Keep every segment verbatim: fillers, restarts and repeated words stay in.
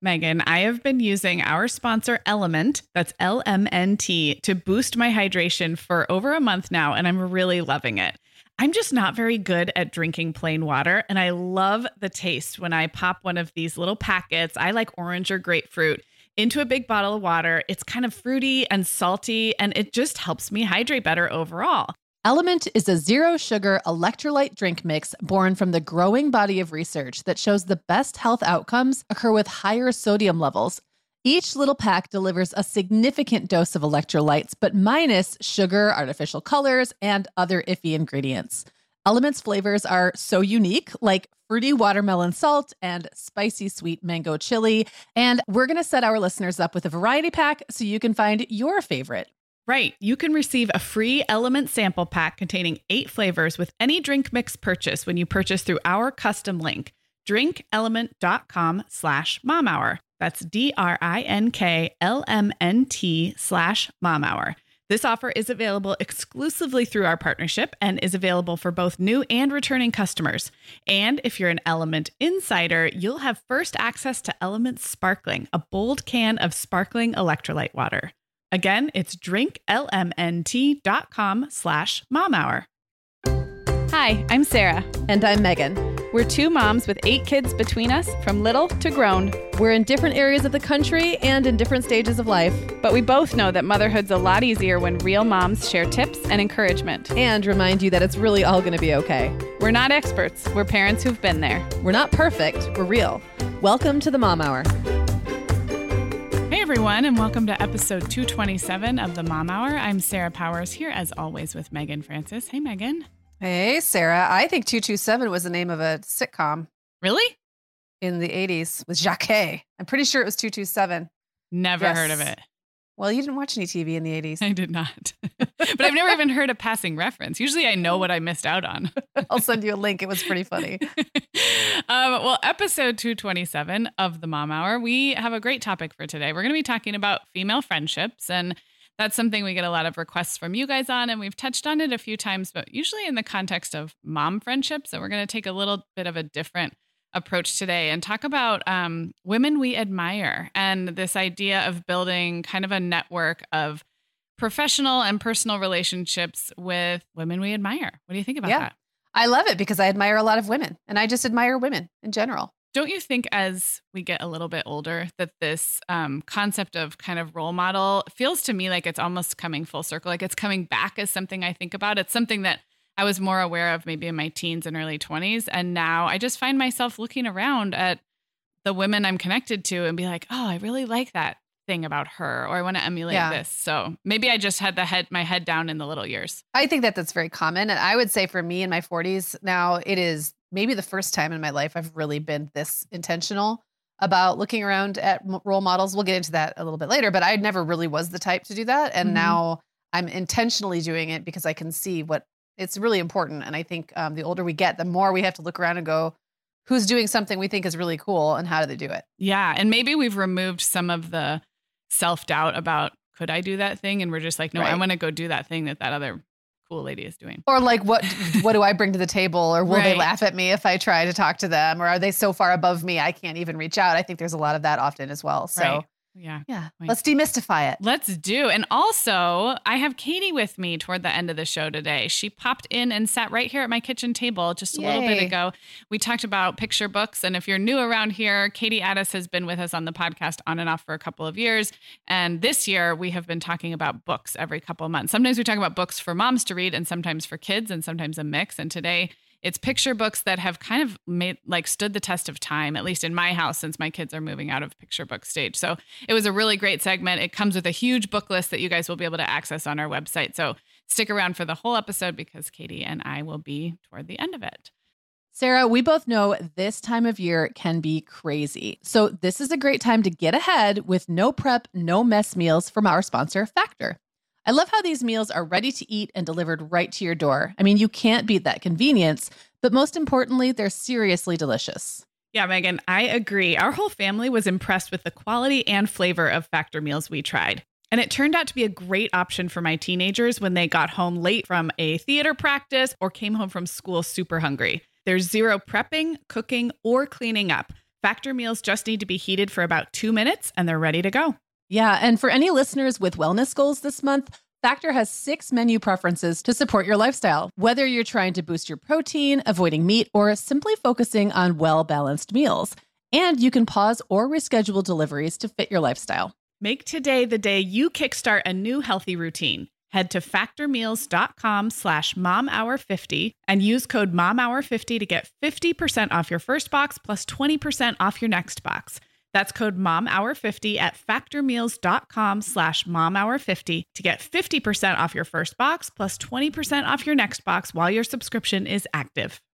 Megan, I have been using our sponsor Element, that's L M N T, to boost my hydration for over a month now, and I'm really loving it. I'm just not very good at drinking plain water, and I love the taste when I pop one of these little packets. I like orange or grapefruit into a big bottle of water. It's kind of fruity and salty, and it just helps me hydrate better overall. Element is a zero-sugar electrolyte drink mix born from the growing body of research that shows the best health outcomes occur with higher sodium levels. Each little pack delivers a significant dose of electrolytes, but minus sugar, artificial colors, and other iffy ingredients. Element's flavors are so unique, like fruity watermelon salt and spicy sweet mango chili. And we're going to set our listeners up with a variety pack so you can find your favorite. Right. You can receive a free Element sample pack containing eight flavors with any drink mix purchase when you purchase through our custom link, drinkelement.com slash mom hour. That's D-R-I-N-K-L-M-N-T slash mom hour. This offer is available exclusively through our partnership and is available for both new and returning customers. And if you're an Element insider, you'll have first access to Element Sparkling, a bold can of sparkling electrolyte water. Again, it's drinklmnt.com slash mom hour. Hi, I'm Sarah. And I'm Megan. We're two moms with eight kids between us, from little to grown. We're in different areas of the country and in different stages of life. But we both know that motherhood's a lot easier when real moms share tips and encouragement. And remind you that it's really all going to be okay. We're not experts. We're parents who've been there. We're not perfect. We're real. Welcome to the Mom Hour. Hey everyone, and welcome to episode two twenty-seven of the Mom Hour. I'm Sarah Powers here as always with Megan Francis. Hey Megan. Hey Sarah. I think two twenty-seven was the name of a sitcom. Really? In the eighties with Jacquet. I'm pretty sure it was two twenty-seven. Never yes. heard of it. Well, you didn't watch any T V in the eighties. I did not. But I've never even heard a passing reference. Usually I know what I missed out on. I'll send you a link. It was pretty funny. um, well, episode two twenty-seven of the Mom Hour, we have a great topic for today. We're going to be talking about female friendships, and that's something we get a lot of requests from you guys on, and we've touched on it a few times, but usually in the context of mom friendships. So we're going to take a little bit of a different approach today and talk about um, women we admire and this idea of building kind of a network of professional and personal relationships with women we admire. What do you think about yeah. that? I love it because I admire a lot of women, and I just admire women in general. Don't you think as we get a little bit older that this um, concept of kind of role model feels to me like it's almost coming full circle, like it's coming back as something I think about? It's something that I was more aware of maybe in my teens and early twenties. And now I just find myself looking around at the women I'm connected to and be like, oh, I really like that thing about her, or I want to emulate yeah. this. So maybe I just had the head, my head down in the little years. I think that that's very common. And I would say for me in my forties now, it is maybe the first time in my life I've really been this intentional about looking around at role models. We'll get into that a little bit later, but I never really was the type to do that. And mm-hmm. now I'm intentionally doing it because I can see what it's really important. And I think um, the older we get, the more we have to look around and go, who's doing something we think is really cool and how do they do it? Yeah. And maybe we've removed some of the self-doubt about, could I do that thing? And we're just like, no, right. I want to go do that thing that that other cool lady is doing. Or like, what, what do I bring to the table? Or will right. they laugh at me if I try to talk to them? Or are they so far above me, I can't even reach out? I think there's a lot of that often as well. So right. Yeah. Yeah. Let's demystify it. Let's do. And also, I have Katie with me toward the end of the show today. She popped in and sat right here at my kitchen table just a Yay. little bit ago. We talked about picture books. And if you're new around here, Katie Addis has been with us on the podcast on and off for a couple of years. And this year, we have been talking about books every couple of months. Sometimes we talk about books for moms to read and sometimes for kids and sometimes a mix. And today, it's picture books that have kind of made like stood the test of time, at least in my house, since my kids are moving out of picture book stage. So it was a really great segment. It comes with a huge book list that you guys will be able to access on our website. So stick around for the whole episode because Katie and I will be toward the end of it. Sarah, we both know this time of year can be crazy. So this is a great time to get ahead with no prep, no mess meals from our sponsor, Factor. I love how these meals are ready to eat and delivered right to your door. I mean, you can't beat that convenience, but most importantly, they're seriously delicious. Yeah, Megan, I agree. Our whole family was impressed with the quality and flavor of Factor meals we tried. And it turned out to be a great option for my teenagers when they got home late from a theater practice or came home from school super hungry. There's zero prepping, cooking, or cleaning up. Factor meals just need to be heated for about two minutes and they're ready to go. Yeah, and for any listeners with wellness goals this month, Factor has six menu preferences to support your lifestyle. Whether you're trying to boost your protein, avoiding meat, or simply focusing on well-balanced meals. And you can pause or reschedule deliveries to fit your lifestyle. Make today the day you kickstart a new healthy routine. Head to factormeals.com slash momhour50 and use code momhour fifty to get fifty percent off your first box plus twenty percent off your next box. That's code momhour fifty at factormeals.com slash momhour50 to get fifty percent off your first box plus twenty percent off your next box while your subscription is active.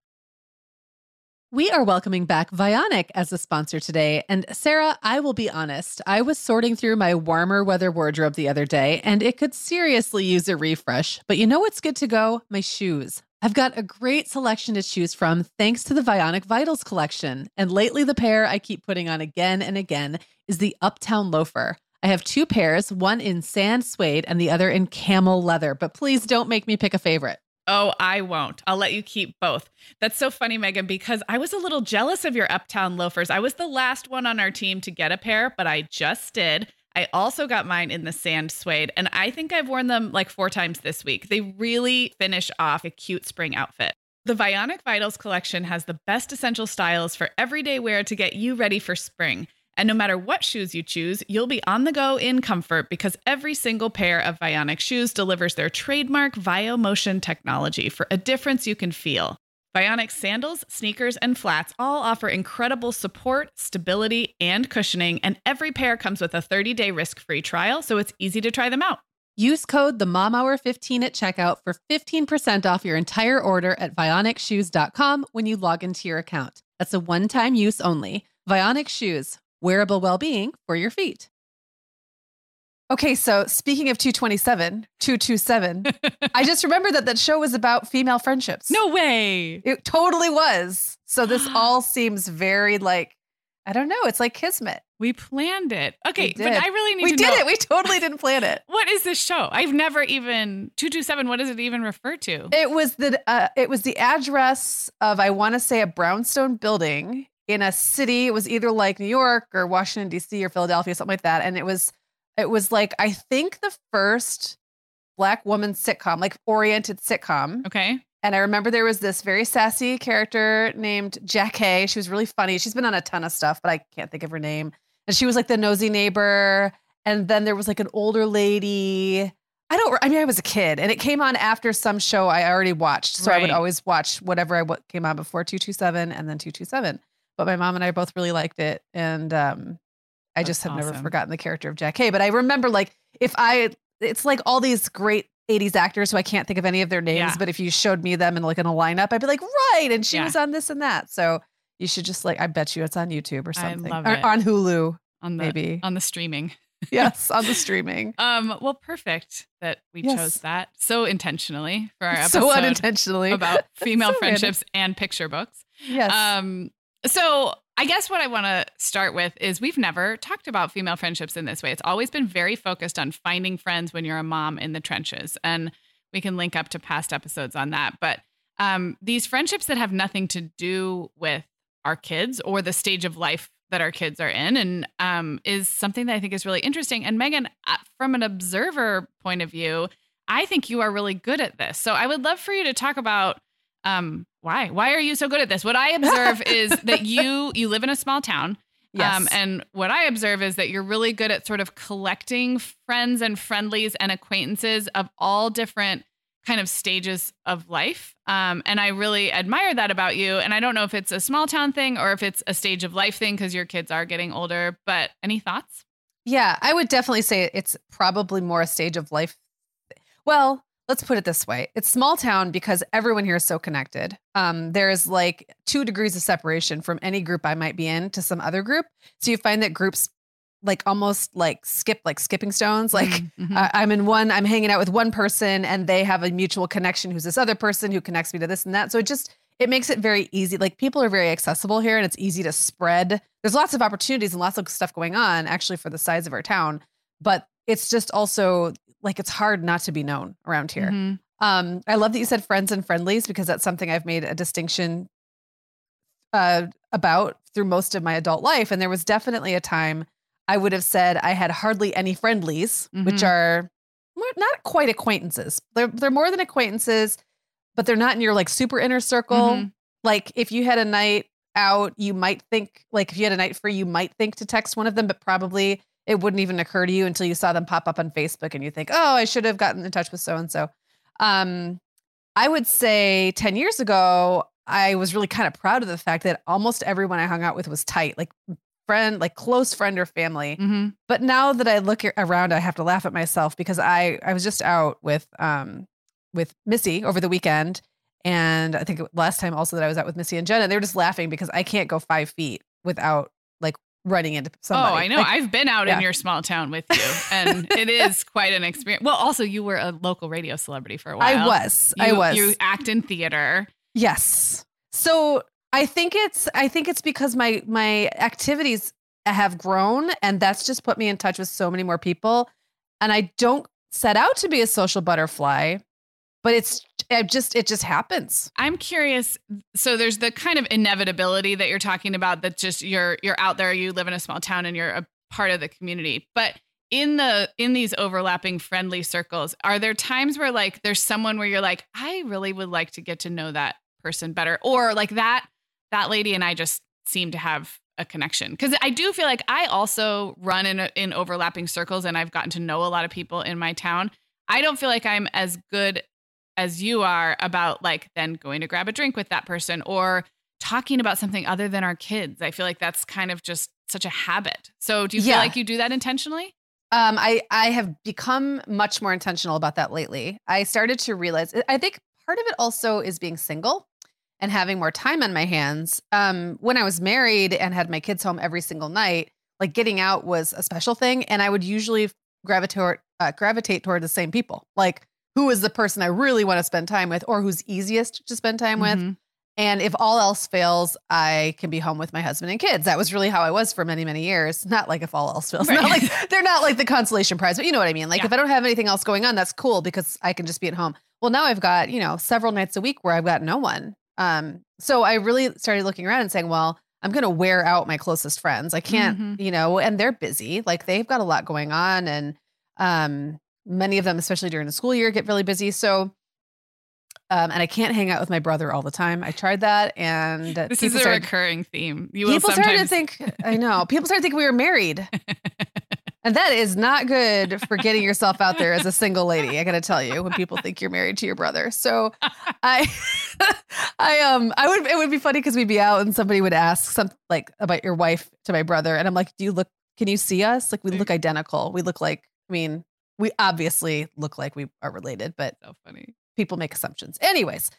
We are welcoming back Vionic as a sponsor today. And Sarah, I will be honest, I was sorting through my warmer weather wardrobe the other day, and it could seriously use a refresh. But you know what's good to go? My shoes. I've got a great selection to choose from thanks to the Vionic Vitals collection. And lately, the pair I keep putting on again and again is the Uptown Loafer. I have two pairs, one in sand suede and the other in camel leather, but please don't make me pick a favorite. Oh, I won't. I'll let you keep both. That's so funny, Megan, because I was a little jealous of your Uptown loafers. I was the last one on our team to get a pair, but I just did. I also got mine in the sand suede, and I think I've worn them like four times this week. They really finish off a cute spring outfit. The Vionic Vitals collection has the best essential styles for everyday wear to get you ready for spring. And no matter what shoes you choose, you'll be on the go in comfort because every single pair of Vionic shoes delivers their trademark VioMotion technology for a difference you can feel. Vionic sandals, sneakers, and flats all offer incredible support, stability, and cushioning, and every pair comes with a thirty-day risk-free trial, so it's easy to try them out. Use code the mom hour fifteen at checkout for fifteen percent off your entire order at vionic shoes dot com when you log into your account. That's a one-time use only. Vionic Shoes. Wearable well-being for your feet. Okay, so speaking of two twenty-seven, two twenty-seven, I just remembered that that show was about female friendships. No way. It totally was. So this all seems very like, I don't know, it's like kismet. We planned it. Okay, We but did. I really need We to did know. it. We totally didn't plan it. What is this show? I've never even, two twenty-seven, what does it even refer to? It was the uh, it was the address of, I want to say, a brownstone building in a city. It was either like New York or Washington, D C or Philadelphia, something like that. And it was, it was like, I think the first Black woman sitcom, like oriented sitcom. Okay. And I remember there was this very sassy character named Jackie. She was really funny. She's been on a ton of stuff, but I can't think of her name. And she was like the nosy neighbor. And then there was like an older lady. I don't, I mean, I was a kid and it came on after some show I already watched. So I would Right. always watch whatever I what came on before two twenty-seven and then two twenty-seven. But my mom and I both really liked it. And um, I That's just have never awesome. forgotten the character of Jack Hay. But I remember like if I, it's like all these great eighties actors who I can't think of any of their names, Yeah. but if you showed me them in like in a lineup, I'd be like, right. And she Yeah. was on this and that. So you should just like, I bet you it's on YouTube or I something. love Or it. on Hulu, On the, maybe. on the streaming. Yes, on the streaming. Um, well, perfect that we Yes. chose that so intentionally for our episode So unintentionally. about female So random. friendships and picture books. Yes. Um, so I guess what I want to start with is we've never talked about female friendships in this way. It's always been very focused on finding friends when you're a mom in the trenches. And we can link up to past episodes on that. But um, these friendships that have nothing to do with our kids or the stage of life that our kids are in and um, is something that I think is really interesting. And Megan, uh, from an observer point of view, I think you are really good at this. So I would love for you to talk about um, why. Why are you so good at this? What I observe is that you you live in a small town. Yes. Um, and what I observe is that you're really good at sort of collecting friends and friendlies and acquaintances of all different kind of stages of life. Um, and I really admire that about you. And I don't know if it's a small town thing or if it's a stage of life thing because your kids are getting older, but any thoughts? Yeah, I would definitely say it's probably more a stage of life. Well, let's put it this way. It's small town because everyone here is so connected. Um, there's like two degrees of separation from any group I might be in to some other group. So you find that groups like almost like skip, like skipping stones. Like Mhm. I- I'm in one, I'm hanging out with one person and they have a mutual connection who's this other person who connects me to this and that. So it just, it makes it very easy. Like people are very accessible here and it's easy to spread. There's lots of opportunities and lots of stuff going on actually for the size of our town, but it's just also like, it's hard not to be known around here. Mhm. Um, I love that you said friends and friendlies because that's something I've made a distinction uh, about through most of my adult life. And there was definitely a time I would have said I had hardly any friendlies, mm-hmm. which are not quite acquaintances. They're, they're more than acquaintances, but they're not in your like super inner circle. Mm-hmm. Like if you had a night out, you might think like if you had a night free, you might think to text one of them, but probably it wouldn't even occur to you until you saw them pop up on Facebook and you think, oh, I should have gotten in touch with so-and-so. Um, I would say ten years ago, I was really kind of proud of the fact that almost everyone I hung out with was tight, like friend, like close friend or family. Mm-hmm. But now that I look around, I have to laugh at myself because I, I was just out with, um, with Missy over the weekend. And I think last time also that I was out with Missy and Jenna, they were just laughing because I can't go five feet without like running into somebody. Oh, I know. Like, I've been out yeah. in your small town with you and it is quite an experience. Well, also you were a local radio celebrity for a while. I was, you, I was. You act in theater. Yes. So I think it's, I think it's because my, my activities have grown and that's just put me in touch with so many more people. And I don't set out to be a social butterfly, but it's it just, it just happens. I'm curious. So there's the kind of inevitability that you're talking about that just you're, you're out there, you live in a small town and you're a part of the community, but in the, in these overlapping friendly circles, are there times where like, there's someone where you're like, I really would like to get to know that person better, or like that, that lady and I just seem to have a connection? Because I do feel like I also run in a, in overlapping circles and I've gotten to know a lot of people in my town. I don't feel like I'm as good as you are about like then going to grab a drink with that person or talking about something other than our kids. I feel like that's kind of just such a habit. So do you feel yeah. like you do that intentionally? Um, I, I have become much more intentional about that lately. I started to realize, I think part of it also is being single and having more time on my hands. Um, when I was married and had my kids home every single night, like getting out was a special thing. And I would usually gravitate, uh, gravitate toward the same people. Like who is the person I really want to spend time with or who's easiest to spend time mm-hmm. with. And if all else fails, I can be home with my husband and kids. That was really how I was for many, many years. Not like if all else fails. Right. Not like, they're not like the consolation prize, but you know what I mean? Like yeah. if I don't have anything else going on, that's cool because I can just be at home. Well, now I've got, you know, several nights a week where I've got no one. Um, so I really started looking around and saying, well, I'm going to wear out my closest friends. I can't, mm-hmm. you know, and they're busy. Like they've got a lot going on. And um, many of them, especially during the school year, get really busy. So Um, and I can't hang out with my brother all the time. I tried that, and this is a started, recurring theme. You people will sometimes... started to think, I know, people started to think we were married, and that is not good for getting yourself out there as a single lady. I got to tell you, when people think you're married to your brother. So, I, I um, I would it would be funny because we'd be out and somebody would ask something like about your wife to my brother, and I'm like, do you look? Can you see us? Like we look identical. We look like. I mean, we obviously look like we are related, but so funny. People make assumptions. Anyways,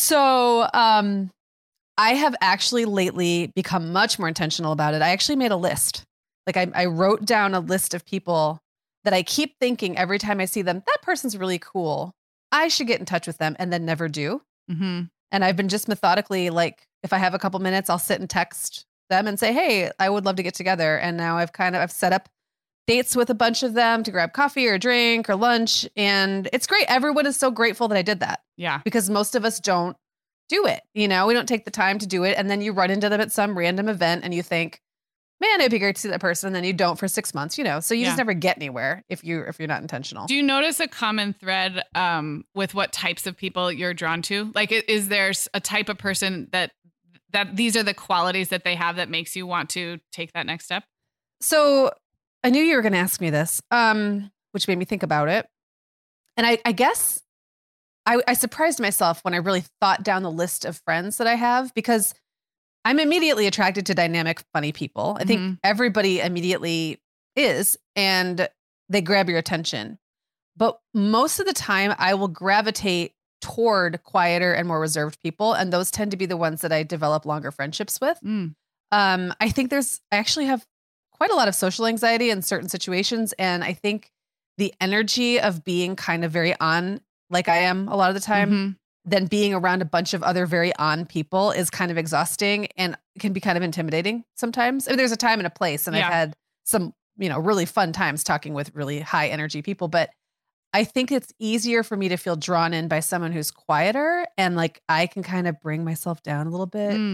so um, I have actually lately become much more intentional about it. I actually made a list. Like I, I wrote down a list of people that I keep thinking every time I see them, that person's really cool. I should get in touch with them and then never do. Mm-hmm. And I've been just methodically, like if I have a couple minutes, I'll sit and text them and say, hey, I would love to get together. And now I've kind of, I've set up dates with a bunch of them to grab coffee or drink or lunch. And it's great. Everyone is so grateful that I did that. Yeah. Because most of us don't do it. You know, we don't take the time to do it. And then you run into them at some random event and you think, man, it'd be great to see that person. And then you don't for six months, you know, so you yeah. just never get anywhere if you, if you're not intentional. Do you notice a common thread um, with what types of people you're drawn to? Like, is there a type of person that, that these are the qualities that they have that makes you want to take that next step? So I knew you were going to ask me this, um, which made me think about it. And I, I guess I, I surprised myself when I really thought down the list of friends that I have, because I'm immediately attracted to dynamic, funny people. I think mm-hmm. everybody immediately is, and they grab your attention. But most of the time I will gravitate toward quieter and more reserved people. And those tend to be the ones that I develop longer friendships with. Mm. Um, I think there's, I actually have quite a lot of social anxiety in certain situations. And I think the energy of being kind of very on, like I am a lot of the time, mm-hmm. then being around a bunch of other very on people is kind of exhausting and can be kind of intimidating sometimes. I mean, there's a time and a place, and yeah. I've had some, you know, really fun times talking with really high energy people, but I think it's easier for me to feel drawn in by someone who's quieter and like I can kind of bring myself down a little bit. Mm.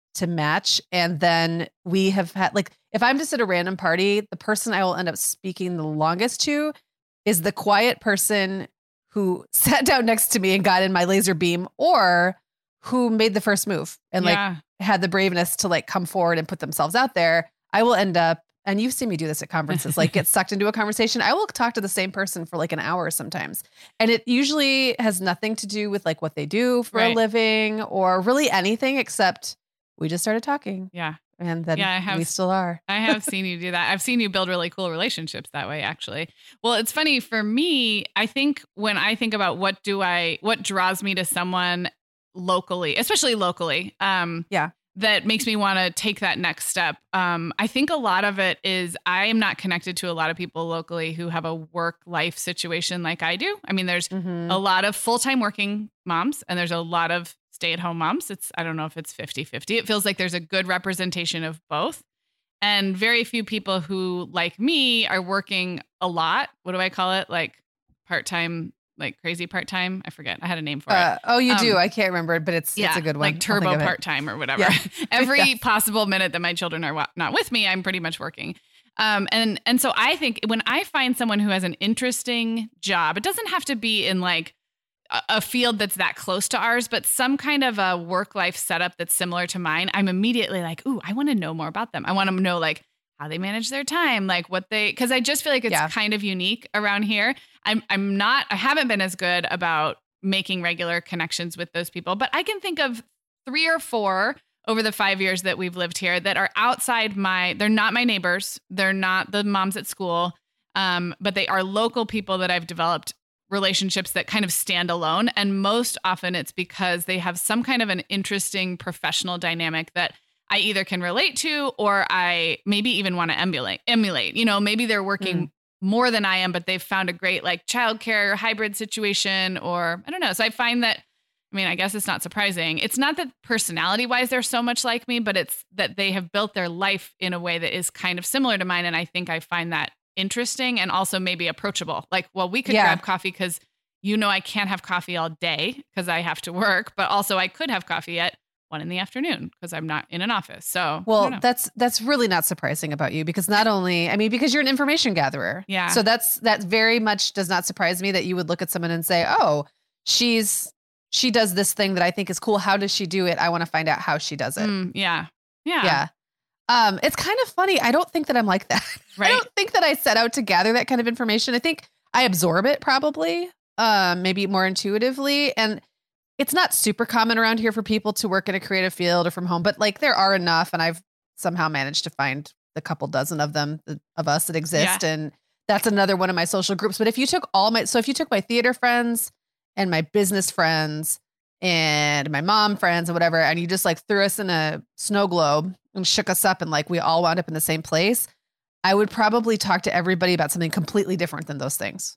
to match. And then we have had, like, if I'm just at a random party, the person I will end up speaking the longest to is the quiet person who sat down next to me and got in my laser beam, or who made the first move and like Yeah. had the braveness to like come forward and put themselves out there. I will end up, and you've seen me do this at conferences, like get sucked into a conversation. I will talk to the same person for like an hour sometimes. And it usually has nothing to do with like what they do for Right. a living or really anything, except we just started talking. Yeah. And then Yeah, I have- we still are. I have seen you do that. I've seen you build really cool relationships that way, actually. Well, it's funny for me. I think when I think about what do I, what draws me to someone locally, especially locally, um, Yeah. that makes me want to take that next step. Um, I think a lot of it is I am not connected to a lot of people locally who have a work life situation like I do. I mean, there's Mhm. a lot of full-time working moms and there's a lot of stay-at-home moms. It's, I don't know if it's fifty-fifty. It feels like there's a good representation of both. And very few people who, like me, are working a lot. What do I call it? Like part-time, like crazy part-time. I forget. I had a name for it. Uh, oh, you do. Um, I can't remember it, but it's it's a good one. like I'll turbo think of it. part-time or whatever. Yeah. Every Yes. possible minute that my children are wa- not with me, I'm pretty much working. Um, and and so I think when I find someone who has an interesting job, it doesn't have to be in like a, a field that's that close to ours, but some kind of a work-life setup that's similar to mine. I'm immediately like, ooh, I want to know more about them. I want to know like how they manage their time, like what they, because I just feel like it's Yeah. kind of unique around here. I'm I'm not, I haven't been as good about making regular connections with those people, but I can think of three or four over the five years that we've lived here that are outside my, they're not my neighbors. They're not the moms at school. Um, but they are local people that I've developed relationships that kind of stand alone. And most often it's because they have some kind of an interesting professional dynamic that I either can relate to or I maybe even want to emulate, emulate, you know, maybe they're working Mm. more than I am, but they've found a great like childcare hybrid situation or I don't know. So I find that, I mean, I guess it's not surprising. It's not that personality wise, they're so much like me, but it's that they have built their life in a way that is kind of similar to mine. And I think I find that interesting and also maybe approachable. Like, well, we could Yeah. grab coffee because you know, I can't have coffee all day because I have to work, but also I could have coffee at one in the afternoon because I'm not in an office. So, I don't Well, know. that's that's really not surprising about you because not only, I mean, because you're an information gatherer. Yeah. So that's that very much does not surprise me that you would look at someone and say, "Oh, she's she does this thing that I think is cool. How does she do it? I want to find out how she does it." Mm, yeah. Yeah. Yeah. Um, it's kind of funny. I don't think that I'm like that. I Right. don't think that I set out to gather that kind of information. I think I absorb it probably, um, maybe more intuitively. And it's not super common around here for people to work in a creative field or from home, but like there are enough. And I've somehow managed to find the couple dozen of them, of us that exist. And that's another one of my social groups. But if you took all my, so if you took my theater friends and my business friends and my mom friends and whatever, and you just like threw us in a snow globe and shook us up and like we all wound up in the same place, I would probably talk to everybody about something completely different than those things.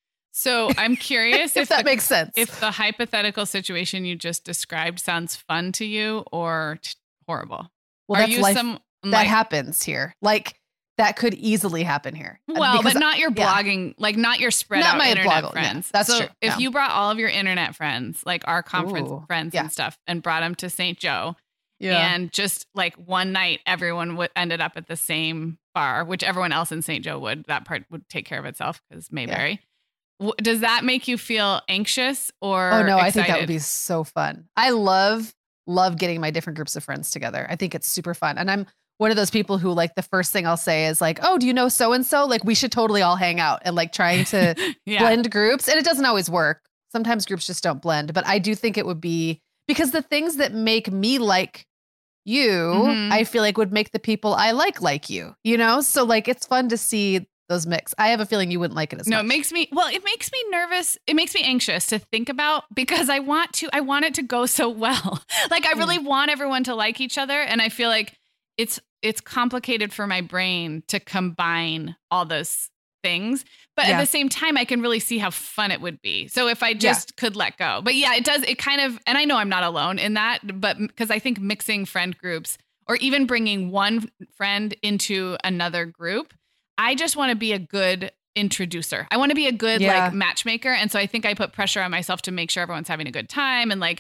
So I'm curious If if that the, makes sense. if the hypothetical situation you just described sounds fun to you or t- horrible. well, Are that's you life. some that like, happens here. Like that could easily happen here. well, Because but not your yeah. blogging, like not your spread Not out my internet bloggle, yeah, friends. that's so true, if no. you brought all of your internet friends, like our conference Ooh, friends yeah. and stuff, and brought them to Saint Joe, yeah. and just like one night, everyone would ended up at the same bar, which everyone else in Saint Joe would. That part would take care of itself because Mayberry. W Does that make you feel anxious or Oh no, excited? I think that would be so fun. I love, love getting my different groups of friends together. I think it's super fun. And I'm one of those people who like the first thing I'll say is like, oh, do you know so-and-so? Like we should totally all hang out and like trying to yeah. blend groups. And it doesn't always work. Sometimes groups just don't blend, but I do think it would be because the things that make me like you, Mhm. I feel like would make the people I like, like you, you know? So like, it's fun to see those mix. I have a feeling you wouldn't like it as No, much. it makes me, well, it makes me nervous. It makes me anxious to think about because I want to, I want it to go so well. Like I really want everyone to like each other. And I feel like it's, it's complicated for my brain to combine all those things. But Yeah. at the same time, I can really see how fun it would be. So if I just could let go, but yeah, it does, it kind of, and I know I'm not alone in that, but because I think mixing friend groups or even bringing one friend into another group, I just want to be a good introducer. I want to be a good Yeah. like matchmaker. And so I think I put pressure on myself to make sure everyone's having a good time and like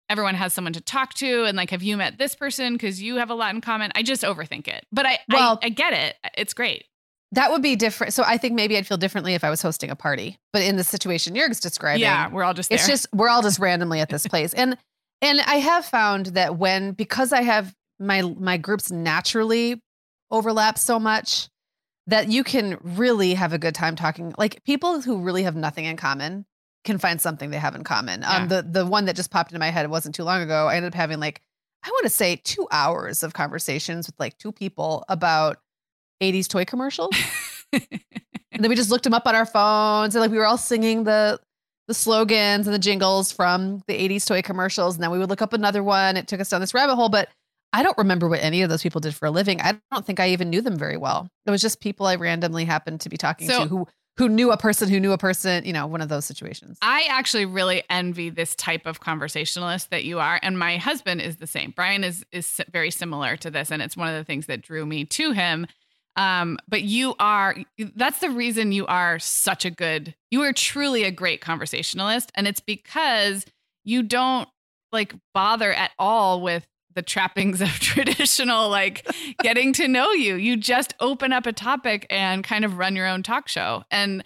everyone has someone to talk to. And like, have you met this person? Because you have a lot in common. I just overthink it. But I, Well- I, I get it. It's great. That would be different. So I think maybe I'd feel differently if I was hosting a party. But in the situation you're describing, Yeah, we're all just there. it's just we're all just randomly at this place. And and I have found that when because I have my my groups naturally overlap so much that you can really have a good time talking. Like people who really have nothing in common can find something they have in common. Yeah. Um, the the one that just popped into my head, it wasn't too long ago. I ended up having like I want to say two hours of conversations with like two people about eighties toy commercials. And then we just looked them up on our phones and like we were all singing the the slogans and the jingles from the eighties toy commercials. And then we would look up another one. It took us down this rabbit hole, but I don't remember what any of those people did for a living. I don't think I even knew them very well. It was just people I randomly happened to be talking So- to who who knew a person who knew a person, you know, one of those situations. I actually really envy this type of conversationalist that you are. And my husband is the same. Brian is is very similar to this. And it's one of the things that drew me to him. Um, but you are, that's the reason you are such a good, you are truly a great conversationalist. And it's because you don't like bother at all with the trappings of traditional, like getting to know you. You just open up a topic and kind of run your own talk show. And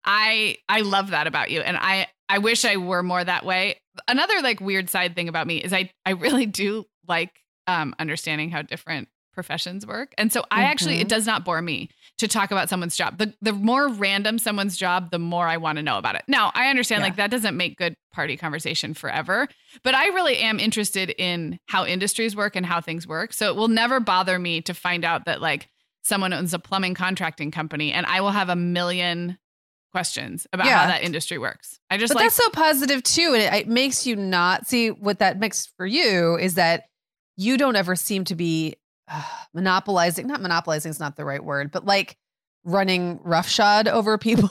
I, I love that about you. And I, I wish I were more that way. Another like weird side thing about me is I, I really do like, um, understanding how different professions work. And so I actually, Mhm. it does not bore me to talk about someone's job. The the more random someone's job, the more I want to know about it. Now, I understand Yeah. like that doesn't make good party conversation forever, but I really am interested in how industries work and how things work. So it will never bother me to find out that like someone owns a plumbing contracting company and I will have a million questions about Yeah. how that industry works. I just But like that's so positive too. And it, it makes you not see what that makes for you is that you don't ever seem to be uh, monopolizing, not monopolizing is not the right word, but like running roughshod over people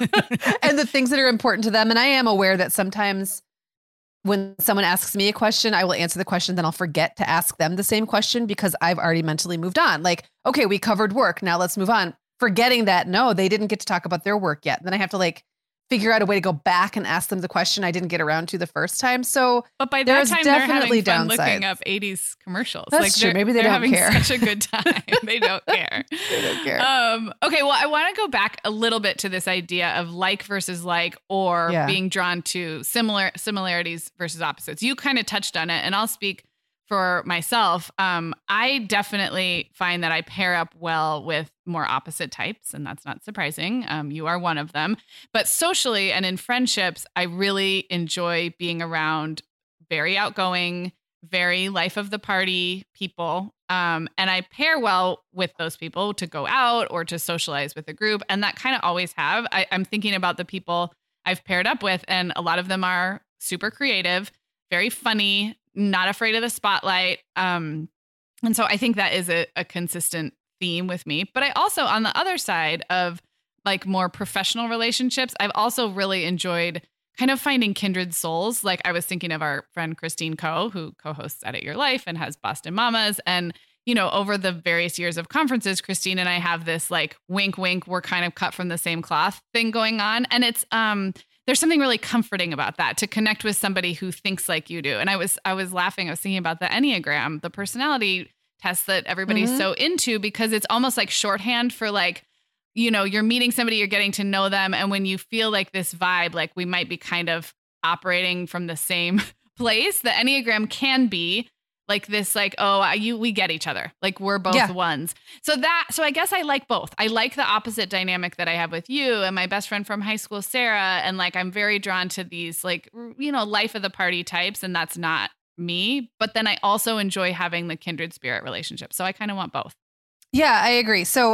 and the things that are important to them. And I am aware that sometimes when someone asks me a question, I will answer the question, then I'll forget to ask them the same question because I've already mentally moved on. Like, okay, we covered work. Now let's move on. Forgetting that, no, they didn't get to talk about their work yet. Then I have to like figure out a way to go back and ask them the question I didn't get around to the first time. So But by that There's time, they're definitely having fun looking downsides. up eighties commercials. That's like true. they're- Maybe they they're don't having care. such a good time. They don't care. they don't care. Um, okay, well, I want to go back a little bit to this idea of like versus like, or Yeah. being drawn to similar similarities versus opposites. You kind of touched on it, and I'll speak for myself. Um, I definitely find that I pair up well with more opposite types, and that's not surprising. Um, you are one of them. But socially and in friendships, I really enjoy being around very outgoing, very life of the party people. Um, and I pair well with those people to go out or to socialize with a group. And that kind of always have. I, I'm thinking about the people I've paired up with, and a lot of them are super creative, very funny, not afraid of the spotlight. Um, and so I think that is a, a consistent theme with me. But I also, on the other side of like more professional relationships, I've also really enjoyed kind of finding kindred souls. Like I was thinking of our friend Christine Coe, who co-hosts Edit Your Life and has Boston Mamas. And, you know, over the various years of conferences, Christine and I have this like wink, wink, we're kind of cut from the same cloth thing going on. And it's, um, there's something really comforting about that, to connect with somebody who thinks like you do. And I was, I was laughing. I was thinking about the Enneagram, the personality test that everybody's Mhm. so into, because it's almost like shorthand for like, you know, you're meeting somebody, you're getting to know them. And when you feel like this vibe, like we might be kind of operating from the same place, the Enneagram can be like this, like, oh, you, we get each other. Like we're both Yeah. ones. So that, so I guess I like both. I like the opposite dynamic that I have with you and my best friend from high school, Sarah. And like, I'm very drawn to these like, you know, life of the party types. And that's not me. But then I also enjoy having the kindred spirit relationship. So I kind of want both. Yeah, I agree. So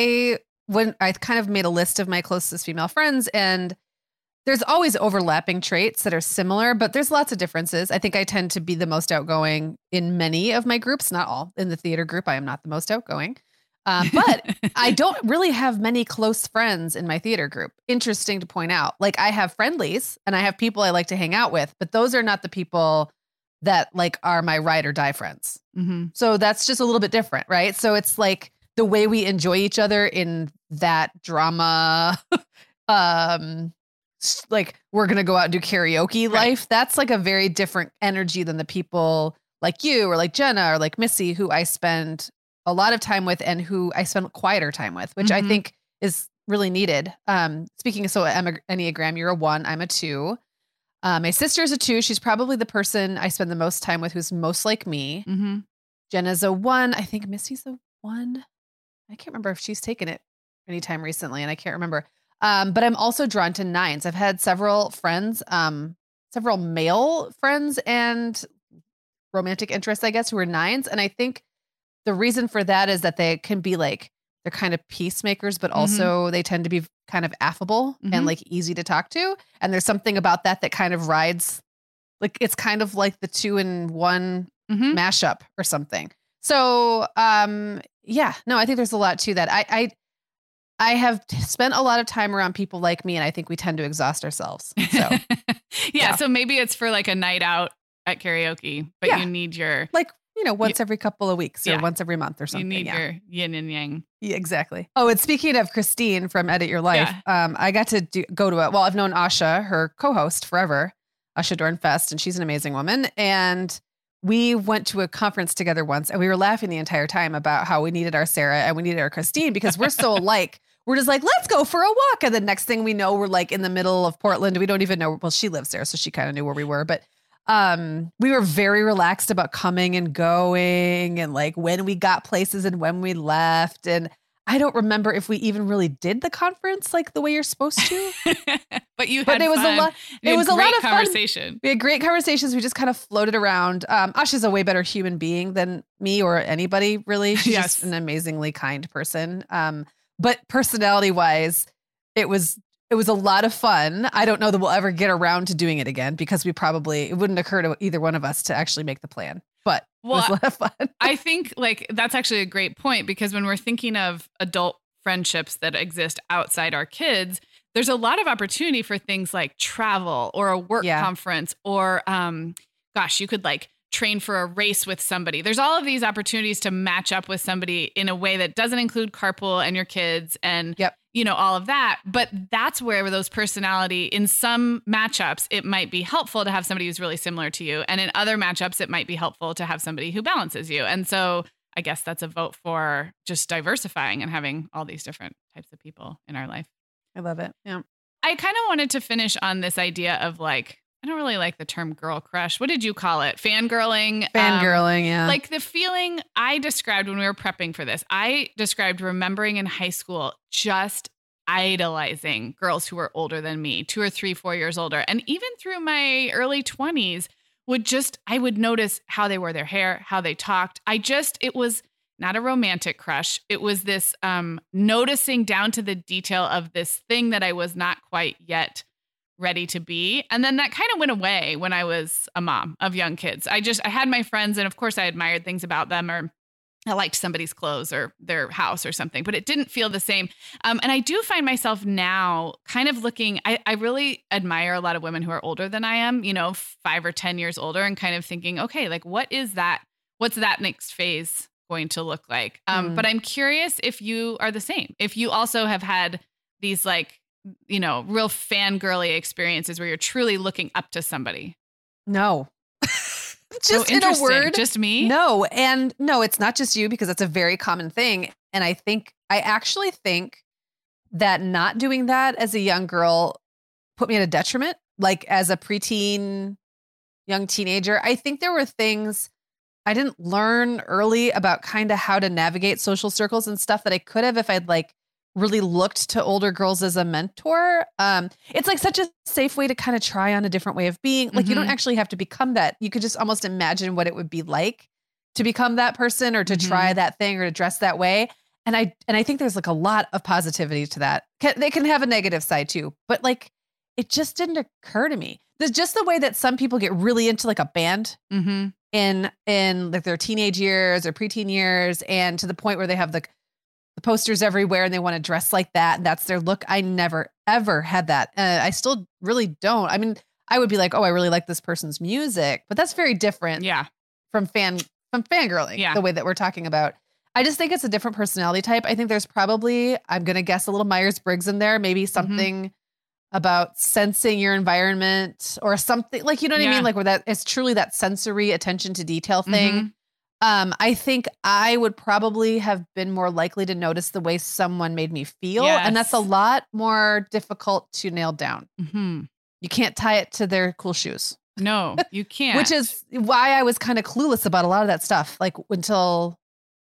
I when I kind of made a list of my closest female friends, and there's always overlapping traits that are similar, but there's lots of differences. I think I tend to be the most outgoing in many of my groups, not all. In the theater group, I am not the most outgoing. Um, but I don't really have many close friends in my theater group. Interesting to point out. Like I have friendlies and I have people I like to hang out with, but those are not the people that like are my ride or die friends. Mm-hmm. So that's just a little bit different, right? So it's like the way we enjoy each other in that drama um, like we're going to go out and do karaoke Right. life. That's like a very different energy than the people like you or like Jenna or like Missy, who I spend a lot of time with and who I spend quieter time with, which Mhm. I think is really needed. Um, speaking of so Enneagram, you're a one, I'm a two. Uh, my sister's a two. She's probably the person I spend the most time with who's most like me. Mm-hmm. Jenna's a one. I think Missy's a one. I can't remember if she's taken it anytime recently, and I can't remember. Um, but I'm also drawn to nines. I've had several friends, um, several male friends and romantic interests, I guess, who are nines. And I think the reason for that is that they can be like, they're kind of peacemakers, but also they tend to be kind of affable Mhm. and like easy to talk to. And there's something about that that kind of rides, like it's kind of like the two in one Mm-hmm. mashup or something. So, um, yeah, no, I think there's a lot to that. I, I, I have spent a lot of time around people like me, and I think we tend to exhaust ourselves. So, yeah, yeah. So maybe it's for like a night out at karaoke, but Yeah. you need your like, you know, once every couple of weeks or Yeah. once every month or you something. need yeah. your yin and yang. Yeah, exactly. Oh, and speaking of Christine from Edit Your Life, um, I got to do, go to it. Well, I've known Asha, her co-host, forever, Asha Dornfest, and she's an amazing woman. And we went to a conference together once, and we were laughing the entire time about how we needed our Sarah and we needed our Christine because we're so alike. We're just like, let's go for a walk. And the next thing we know, we're like in the middle of Portland. We don't even know. Well, she lives there, so she kind of knew where we were. But um, we were very relaxed about coming and going and like when we got places and when we left. And I don't remember if we even really did the conference like the way you're supposed to. But you had But it was fun. a lot. You It had was a great lot of fun. conversation. We had great conversations. We just kind of floated around. Um, Asha's a way better human being than me or anybody, really. She's Yes. just an amazingly kind person. Um, but personality wise, it was it was a lot of fun. I don't know that we'll ever get around to doing it again because we probably it wouldn't occur to either one of us to actually make the plan. But it was a Well, lot of fun. I think like that's actually a great point because when we're thinking of adult friendships that exist outside our kids, there's a lot of opportunity for things like travel or a work Yeah. conference or, um, gosh, you could like train for a race with somebody. There's all of these opportunities to match up with somebody in a way that doesn't include carpool and your kids and, Yep. you know, all of that. But that's where those personality in some matchups, it might be helpful to have somebody who's really similar to you. And in other matchups, it might be helpful to have somebody who balances you. And so I guess that's a vote for just diversifying and having all these different types of people in our life. I love it. Yeah. I kind of wanted to finish on this idea of like, I don't really like the term girl crush. What did you call it? Fangirling? Um, Fangirling, yeah. Like the feeling I described when we were prepping for this, I described remembering in high school just idolizing girls who were older than me, two or three, four years older. And even through my early twenties, would just, I would notice how they wore their hair, how they talked. I just, it was not a romantic crush. It was this um, noticing down to the detail of this thing that I was not quite yet ready to be. And then that kind of went away when I was a mom of young kids. I just, I had my friends and of course I admired things about them or I liked somebody's clothes or their house or something, but it didn't feel the same. Um, and I do find myself now kind of looking, I, I really admire a lot of women who are older than I am, you know, five or ten years older and kind of thinking, okay, like what is that? What's that next phase going to look like? Um, Mm. But I'm curious if you are the same, if you also have had these like, you know, real fangirly experiences where you're truly looking up to somebody. No. So Just in a interesting. word. Just me? No. And no, it's not just you because that's a very common thing. And I think, I actually think that not doing that as a young girl put me at a detriment. Like as a preteen, young teenager, I think there were things I didn't learn early about kind of how to navigate social circles and stuff that I could have if I'd like really looked to older girls as a mentor. Um, it's like such a safe way to kind of try on a different way of being. Like you don't Mhm. actually have to become that. You could just almost imagine what it would be like to become that person or to Mhm. try that thing or to dress that way. And I, and I think there's like a lot of positivity to that. Ca- They can have a negative side too, but like, it just didn't occur to me. There's just the way that some people get really into like a band Mm-hmm. in, in like their teenage years or preteen years. And to the point where they have the, the posters everywhere and they want to dress like that. And that's their look. I never, ever had that. Uh, I still really don't. I mean, I would be like, oh, I really like this person's music, but that's very different Yeah. from fan, from fangirling, Yeah. the way that we're talking about. I just think it's a different personality type. I think there's probably, I'm going to guess a little Myers-Briggs in there, maybe something about sensing your environment or something like, you know what Yeah. I mean? Like where that it's truly that sensory attention to detail thing. Mhm. Um, I think I would probably have been more likely to notice the way someone made me feel. And that's a Yes. lot more difficult to nail down. Mhm. You can't tie it to their cool shoes, No, you can't. which is why I was kind of clueless about a lot of that stuff. Like until,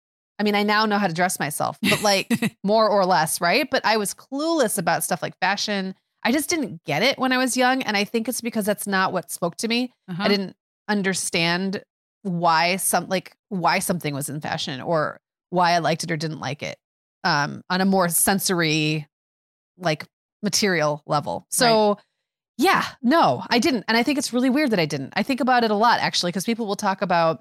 I mean, I now know how to dress myself, but like more or less, right? But I was clueless about stuff like fashion. I just didn't get it when I was young. And I think it's because that's not what spoke to me. Uh-huh. I didn't understand why some like why something was in fashion or why I liked it or didn't like it um, on a more sensory, like material level. So yeah, no, I didn't. And I think it's really weird that I didn't. I think about it a lot actually, because people will talk about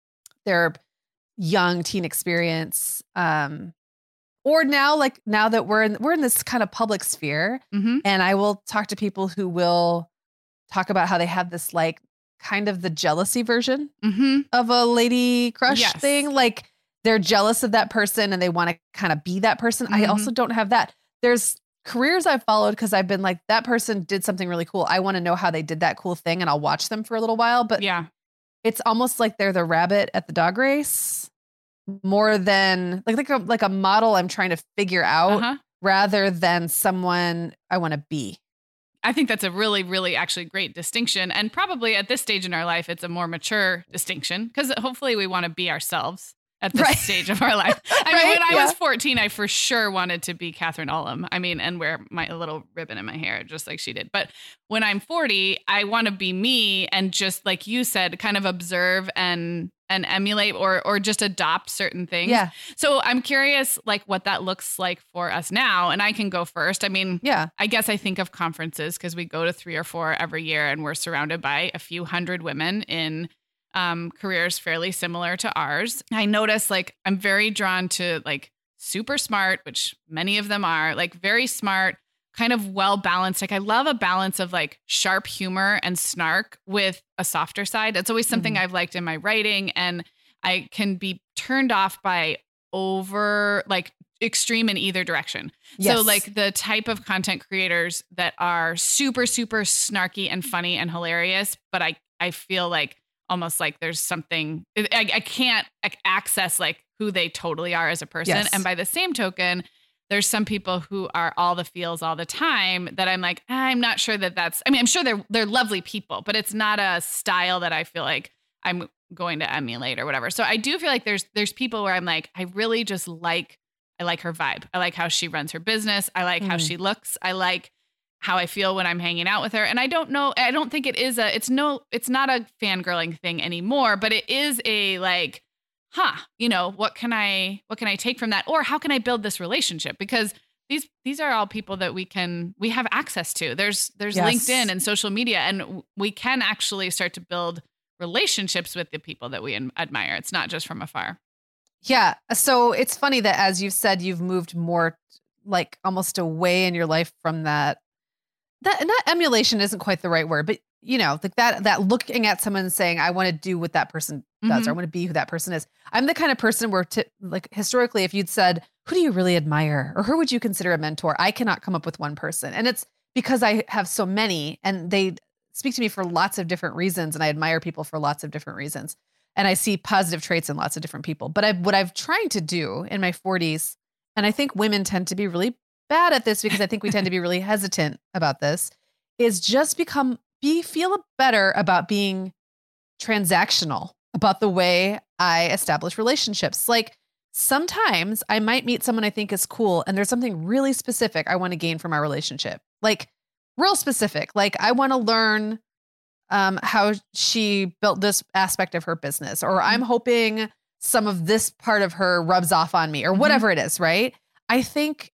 their young teen experience. Um, or now, like now that we're in, we're in this kind of public sphere, Mhm. and I will talk to people who will talk about how they have this like kind of the jealousy version Mhm. of a lady crush Yes. thing. Like they're jealous of that person and they want to kind of be that person. I Mhm. also don't have that. There's careers I've followed because I've been like, that person did something really cool. I want to know how they did that cool thing and I'll watch them for a little while. But Yeah. it's almost like they're the rabbit at the dog race more than like like a, like a model I'm trying to figure out Uh-huh. rather than someone I want to be. I think that's a really, really actually great distinction. And probably at this stage in our life, it's a more mature distinction because hopefully we want to be ourselves at this Right. stage of our life. I mean, Right? when I Yeah. was fourteen, I for sure wanted to be Catherine Ullum. I mean, and wear my a little ribbon in my hair, just like she did. But when I'm forty, I want to be me and just like you said, kind of observe and and emulate or or just adopt certain things. Yeah. So I'm curious, like what that looks like for us now. And I can go first. I mean, Yeah. I guess I think of conferences because we go to three or four every year and we're surrounded by a few hundred women in um, careers fairly similar to ours. I notice like I'm very drawn to like super smart, which many of them are, like very smart, kind of well balanced. Like I love a balance of like sharp humor and snark with a softer side. It's always something Mhm. I've liked in my writing, and I can be turned off by over like extreme in either direction. So Yes. like the type of content creators that are super, super snarky and funny and hilarious, but I, I feel like almost like there's something, I, I can't ac- access like who they totally are as a person. Yes. And by the same token, there's some people who are all the feels all the time that I'm like, I'm not sure that that's, I mean, I'm sure they're, they're lovely people, but it's not a style that I feel like I'm going to emulate or whatever. So I do feel like there's, there's people where I'm like, I really just like, I like her vibe. I like how she runs her business. I like how Mm. she looks. I like how I feel when I'm hanging out with her. And I don't know, I don't think it is a, it's no, it's not a fangirling thing anymore, but it is a like, huh, you know, what can I, what can I take from that? Or how can I build this relationship? Because these, these are all people that we can, we have access to. There's, there's Yes. LinkedIn and social media, and we can actually start to build relationships with the people that we ad- admire. It's not just from afar. Yeah. So it's funny that as you've said, you've moved more like almost away in your life from that. That and that emulation isn't quite the right word, but you know, like that that looking at someone and saying, I want to do what that person does, or I Mhm. want to be who that person is. I'm the kind of person where t- like historically, if you'd said, who do you really admire? Or who would you consider a mentor? I cannot come up with one person. And it's because I have so many and they speak to me for lots of different reasons. And I admire people for lots of different reasons. And I see positive traits in lots of different people. But I, what I've trying to do in my forties, and I think women tend to be really bad at this because I think we tend to be really hesitant about this, is just become, be, feel better about being transactional about the way I establish relationships. Like sometimes I might meet someone I think is cool and there's something really specific I want to gain from our relationship. Like real specific. Like I want to learn um, how she built this aspect of her business, or I'm hoping some of this part of her rubs off on me, or Mhm. whatever it is. Right. I think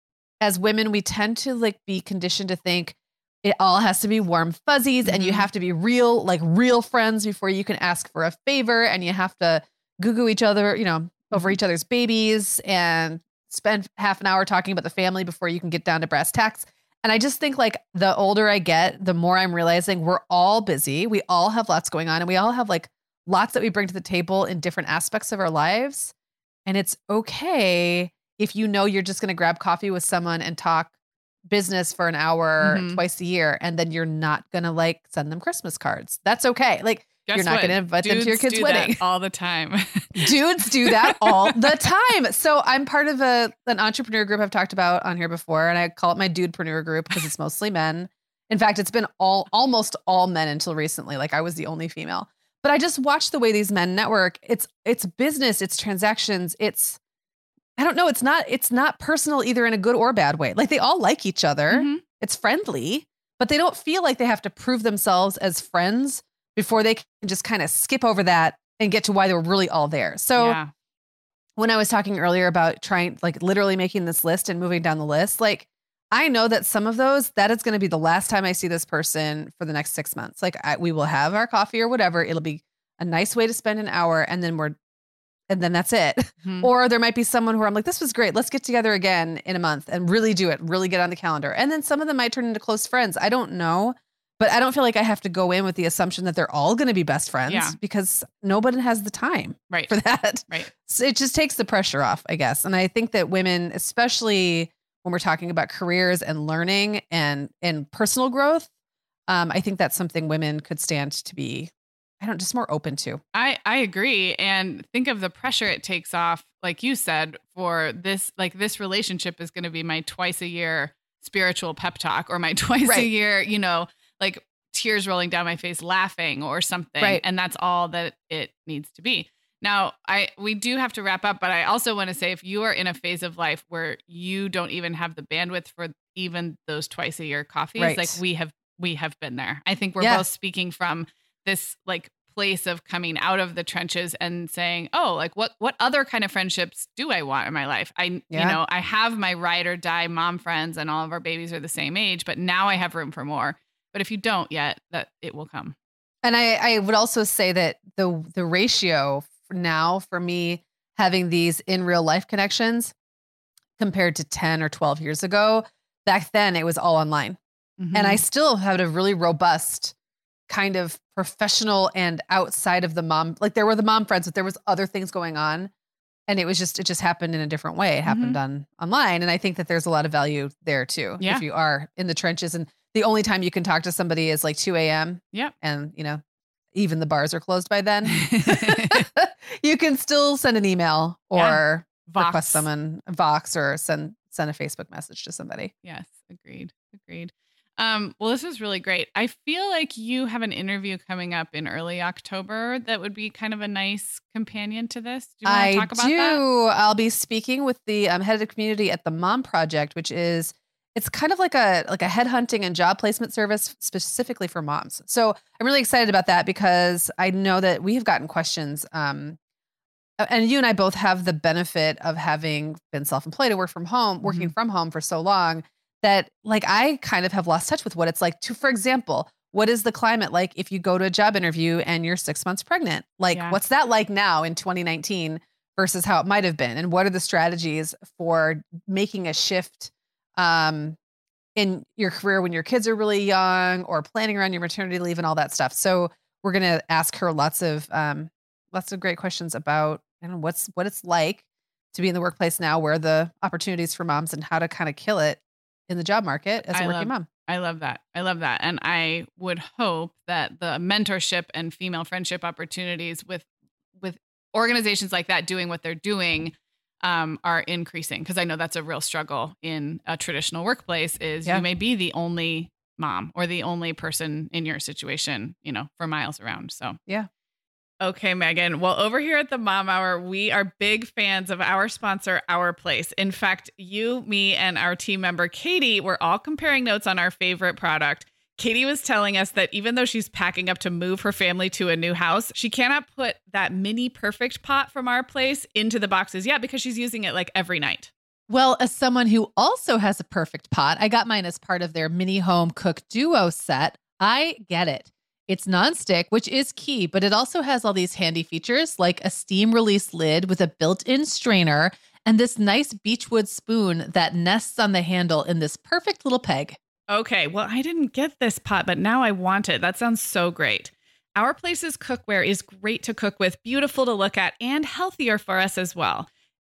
as women, we tend to like be conditioned to think it all has to be warm fuzzies and you Mhm. have to be real, like real friends before you can ask for a favor, and you have to goo-goo each other, you know, over each other's babies and spend half an hour talking about the family before you can get down to brass tacks. And I just think like the older I get, the more I'm realizing we're all busy. We all have lots going on and we all have like lots that we bring to the table in different aspects of our lives. And it's okay if you know you're just going to grab coffee with someone and talk business for an hour Mhm. twice a year, and then you're not going to like send them Christmas cards. That's okay. Like Guess you're not what? going to invite them to your Dudes kid's do wedding. that all the time. Dudes do that all the time. So I'm part of a an entrepreneur group I've talked about on here before, and I call it my dudepreneur group because it's mostly men. In fact, it's been all almost all men until recently. Like I was the only female. But I just watch the way these men network. It's it's business, it's transactions, it's I don't know, it's not it's not personal either in a good or bad way. Like they all like each other. Mhm. It's friendly, but they don't feel like they have to prove themselves as friends before they can just kind of skip over that and get to why they were really all there. So Yeah. when I was talking earlier about trying, like literally making this list and moving down the list, like I know that some of those, that is going to be the last time I see this person for the next six months. Like I, we will have our coffee or whatever. It'll be a nice way to spend an hour and then we're, and then that's it. Mhm. Or there might be someone who I'm like, this was great. Let's get together again in a month and really do it, really get on the calendar. And then some of them might turn into close friends. I don't know. But I don't feel like I have to go in with the assumption that they're all going to be best friends Yeah. because nobody has the time Right. for that. Right. So it just takes the pressure off, I guess. And I think that women, especially when we're talking about careers and learning and, and personal growth, um, I think that's something women could stand to be, I don't, just more open to. I, I agree. And think of the pressure it takes off, like you said, for this, like this relationship is going to be my twice a year spiritual pep talk or my twice a Right. year, you know, like tears rolling down my face laughing or something. Right. And that's all that it needs to be. Now, I we do have to wrap up, but I also want to say if you are in a phase of life where you don't even have the bandwidth for even those twice a year coffees, Right. like we have we have been there. I think we're Yeah. both speaking from this like place of coming out of the trenches and saying, "Oh, like what what other kind of friendships do I want in my life?" I Yeah. you know, I have my ride or die mom friends and all of our babies are the same age, but now I have room for more. But if you don't yet, that it will come. And I, I would also say that the the ratio for now for me having these in real life connections compared to ten or twelve years ago, back then it was all online. And I still had a really robust kind of professional and outside of the mom, like there were the mom friends, but there was other things going on. And it was just, it just happened in a different way. It happened on online. And I think that there's a lot of value there too. Yeah. If you are in the trenches and the only time you can talk to somebody is like two a.m. Yep. And, you know, even the bars are closed by then. You can still send an email or Vox. request someone Vox or send send a Facebook message to somebody. Yes, agreed. Agreed. Um, well, this is really great. I feel like you have an interview coming up in early October that would be kind of a nice companion to this. Do you want I to talk about do. that? I'll be speaking with the um, head of the community at the Mom Project, which is it's kind of like a like a headhunting and job placement service specifically for moms. So I'm really excited about that because I know that we have gotten questions. Um, and you and I both have the benefit of having been self-employed and work from home, working Mhm. from home for so long that like I kind of have lost touch with what it's like to, for example, what is the climate like if you go to a job interview and you're six months pregnant? Like, Yeah. what's that like now in twenty nineteen versus how it might have been? And what are the strategies for making a shift um, in your career when your kids are really young or planning around your maternity leave and all that stuff? So we're going to ask her lots of, um, lots of great questions about I don't know, what's, what it's like to be in the workplace now, where are the opportunities for moms and how to kind of kill it in the job market as a I working love- mom. I love that. I love that. And I would hope that the mentorship and female friendship opportunities with with organizations like that doing what they're doing um, are increasing. Because I know that's a real struggle in a traditional workplace is Yeah. you may be the only mom or the only person in your situation, you know, for miles around. So Yeah. Okay, Megan. Well, over here at the Mom Hour, we are big fans of our sponsor, Our Place. In fact, you, me, and our team member, Katie, were all comparing notes on our favorite product. Katie was telling us that even though she's packing up to move her family to a new house, she cannot put that mini perfect pot from Our Place into the boxes yet because she's using it like every night. Well, as someone who also has a perfect pot, I got mine as part of their mini home cook duo set. I get it. It's nonstick, which is key, but it also has all these handy features like a steam release lid with a built-in strainer and this nice beechwood spoon that nests on the handle in this perfect little peg. Okay, well, I didn't get this pot, but now I want it. That sounds so great. Our Place's cookware is great to cook with, beautiful to look at, and healthier for us as well.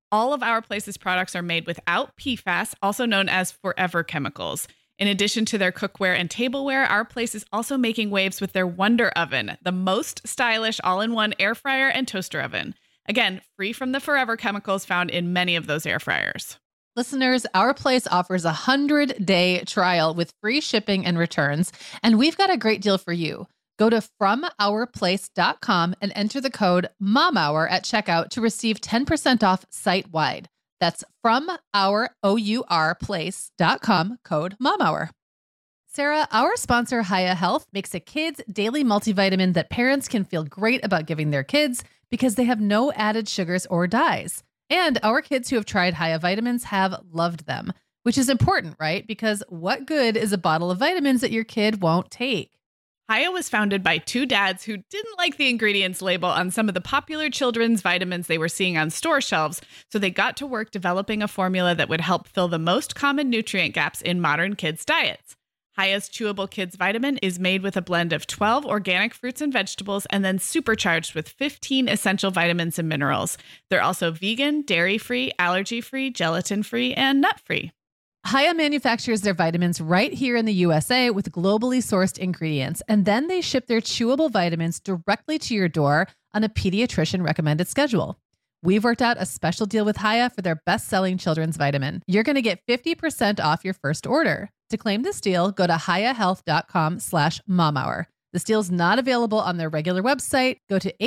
All of Our Place's products are made without P FAS, also known as forever chemicals. In addition to their cookware and tableware, Our Place is also making waves with their Wonder Oven, the most stylish all-in-one air fryer and toaster oven. Again, free from the forever chemicals found in many of those air fryers. Listeners, Our Place offers a hundred-day trial with free shipping and returns, and we've got a great deal for you. Go to from our place dot com and enter the code MOMHOUR at checkout to receive ten percent off site-wide. That's from our O U R place dot com, code MOMHOUR. Sarah, our sponsor, Hiya Health, makes a kids' daily multivitamin that parents can feel great about giving their kids because they have no added sugars or dyes. And our kids who have tried Hiya vitamins have loved them, which is important, right? Because what good is a bottle of vitamins that your kid won't take? Hiya was founded by two dads who didn't like the ingredients label on some of the popular children's vitamins they were seeing on store shelves, so they got to work developing a formula that would help fill the most common nutrient gaps in modern kids' diets. Hiya's Chewable Kids Vitamin is made with a blend of twelve organic fruits and vegetables and then supercharged with fifteen essential vitamins and minerals. They're also vegan, dairy-free, allergy-free, gelatin-free, and nut-free. Hiya manufactures their vitamins right here in the U S A with globally sourced ingredients, and then they ship their chewable vitamins directly to your door on a pediatrician recommended schedule. We've worked out a special deal with Hiya for their best-selling children's vitamin. You're going to get fifty percent off your first order. To claim this deal, go to hiyahealth.com slash momhour. This deal's not available on their regular website. Go to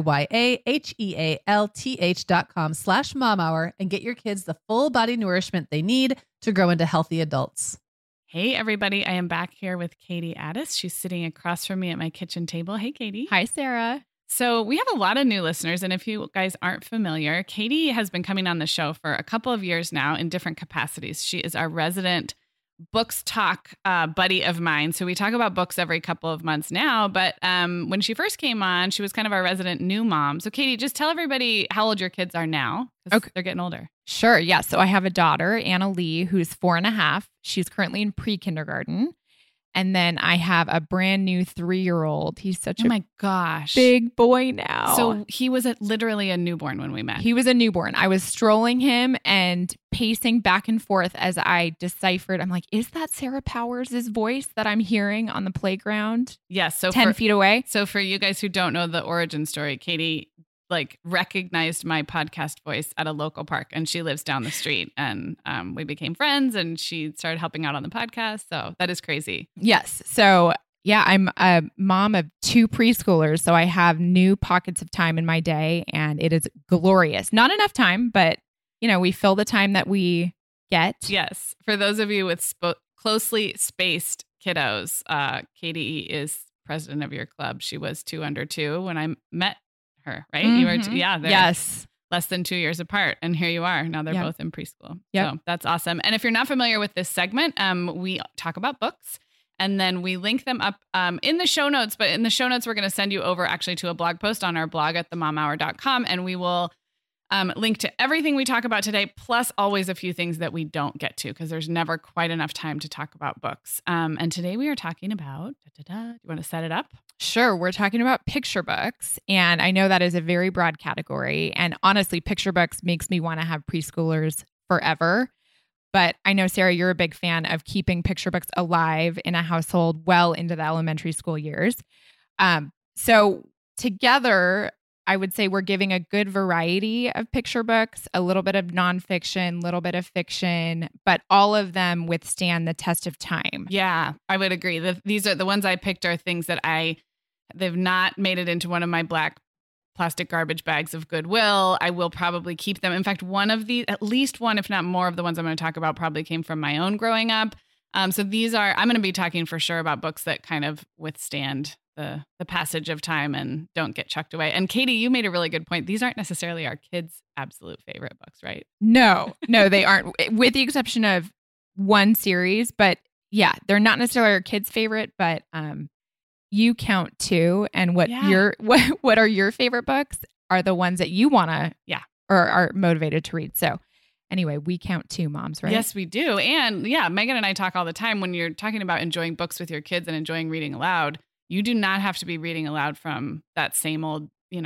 H-I-Y-A-H-E-A-L-T-H dot com slash momhour and get your kids the full body nourishment they need to grow into healthy adults. Hey, everybody. I am back here with Katie Addis. She's sitting across from me at my kitchen table. Hey, Katie. Hi, Sarah. So we have a lot of new listeners, and if you guys aren't familiar, Katie has been coming on the show for a couple of years now in different capacities. She is our resident books talk uh, buddy of mine. So we talk about books every couple of months now, but um, when she first came on, she was kind of our resident new mom. So Katie, just tell everybody how old your kids are now. Okay. They're getting older. Sure. Yeah. So I have a daughter, Anna Lee, who's four and a half. She's currently in pre-kindergarten. And then I have a brand new three-year-old. He's such oh a my gosh. big boy now. So he was a, literally a newborn when we met. He was a newborn. I was strolling him and pacing back and forth as I deciphered. I'm like, is that Sarah Powers' voice that I'm hearing on the playground? Yes. So ten for, feet away. So for you guys who don't know the origin story, Katie like recognized my podcast voice at a local park, and she lives down the street, and um, we became friends, and she started helping out on the podcast. So that is crazy. Yes. So yeah, I'm a mom of two preschoolers. So I have new pockets of time in my day, and it is glorious. Not enough time, but you know, we fill the time that we get. Yes. For those of you with sp- closely spaced kiddos, uh, Katie is president of your club. She was two under two when I met her, right? Mm-hmm. You were, t- yeah, they're yes, less than two years apart, and here you are. Now they're yep. both in preschool. Yep. So that's awesome. And if you're not familiar with this segment, um, we talk about books, and then we link them up um, in the show notes. But in the show notes, we're going to send you over actually to a blog post on our blog at the mom hour dot com, and we will um, link to everything we talk about today, plus always a few things that we don't get to because there's never quite enough time to talk about books. Um, and today we are talking about. Da, da, da. Do you want to set it up? Sure. We're talking about picture books. And I know that is a very broad category. And honestly, picture books makes me want to have preschoolers forever. But I know, Sarah, you're a big fan of keeping picture books alive in a household well into the elementary school years. Um, so together, I would say we're giving a good variety of picture books, a little bit of nonfiction, a little bit of fiction, but all of them withstand the test of time. Yeah, I would agree. The, these are the ones I picked are things that I, they've not made it into one of my black plastic garbage bags of Goodwill. I will probably keep them. In fact, one of the, at least one, if not more of the ones I'm going to talk about probably came from my own growing up. Um, so these are, I'm going to be talking for sure about books that kind of withstand the the passage of time and don't get chucked away. And Katie, you made a really good point. These aren't necessarily our kids' absolute favorite books, right? No, no, they aren't, with the exception of one series. But yeah, they're not necessarily our kids' favorite, but um, you count two. And what Yeah. your what what are your favorite books are the ones that you want to, Yeah. or are motivated to read. So anyway, we count two, moms, right? Yes, we do. And yeah, Megan and I talk all the time when you're talking about enjoying books with your kids and enjoying reading aloud. You do not have to be reading aloud from that same old, you know,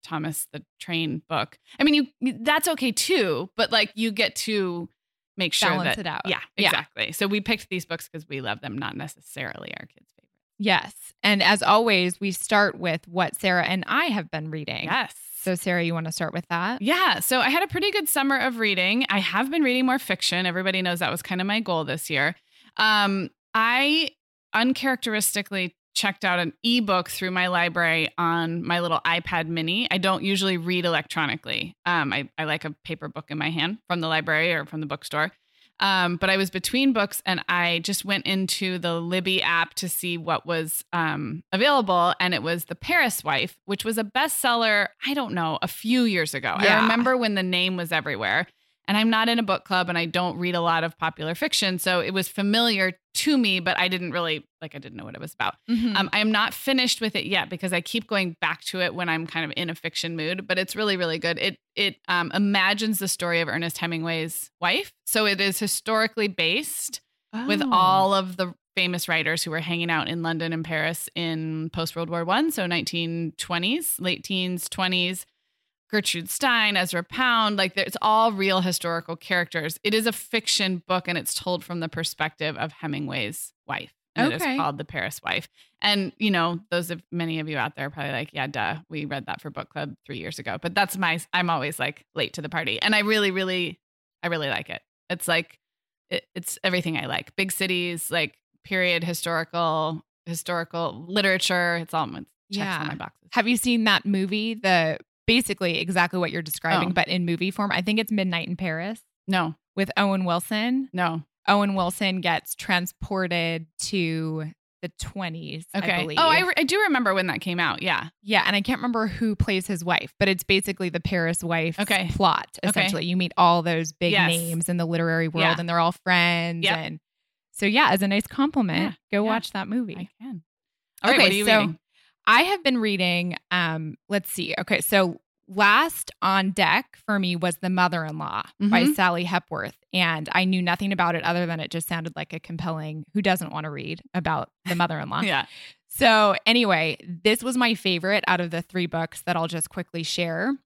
Thomas the Train book. I mean, you that's okay too, but like you get to make sure Balance that it out. Yeah, Yeah. exactly. So we picked these books because we love them, not necessarily our kids' favorite. Yes. And as always, we start with what Sarah and I have been reading. Yes. So Sarah, you want to start with that? Yeah. So I had a pretty good summer of reading. I have been reading more fiction. Everybody knows that was kind of my goal this year. Um, I uncharacteristically checked out an ebook through my library on my little iPad mini. I don't usually read electronically. Um, I, I like a paper book in my hand from the library or from the bookstore. Um, but I was between books and I just went into the Libby app to see what was um, available. And it was The Paris Wife, which was a bestseller, I don't know, a few years ago. Yeah. I remember when the name was everywhere. And I'm not in a book club and I don't read a lot of popular fiction. So it was familiar to me, but I didn't really, like, I didn't know what it was about. Mhm. Um, I am not finished with it yet because I keep going back to it when I'm kind of in a fiction mood, but it's really, really good. It it um, imagines the story of Ernest Hemingway's wife. So it is historically based with Oh. all of the famous writers who were hanging out in London and Paris in post-World War One. So nineteen twenties, late teens, twenties. Gertrude Stein, Ezra Pound, like it's all real historical characters. It is a fiction book and it's told from the perspective of Hemingway's wife. And it Okay. is called The Paris Wife. And, you know, those of many of you out there are probably like, yeah, duh, we read that for book club three years ago. But that's my, I'm always like late to the party. And I really, really, I really like it. It's like, it, it's everything I like. Big cities, like period, historical, historical literature. It's all, it checks Yeah. all my boxes. Have you seen that movie? The basically exactly what you're describing, Oh. but in movie form. I think it's Midnight in Paris No, with Owen Wilson. no. Owen Wilson gets transported to the twenties, I Okay. believe. Oh, I, re- I do remember when that came out. Yeah. Yeah, and I can't remember who plays his wife, but it's basically the Paris wife Okay. plot, Okay. essentially. You meet all those big Yes. names in the literary world Yeah. and they're all friends. Yep. And so, yeah, as a nice compliment, Yeah, go yeah. watch that movie. I can. All right. Okay, What are you so reading? I have been reading, um, let's see. Okay, so last on deck for me was The Mother-in-Law by Mhm. Sally Hepworth. And I knew nothing about it other than it just sounded like a compelling, who doesn't want to read about the mother-in-law? Yeah. So anyway, this was my favorite out of the three books that I'll just quickly share.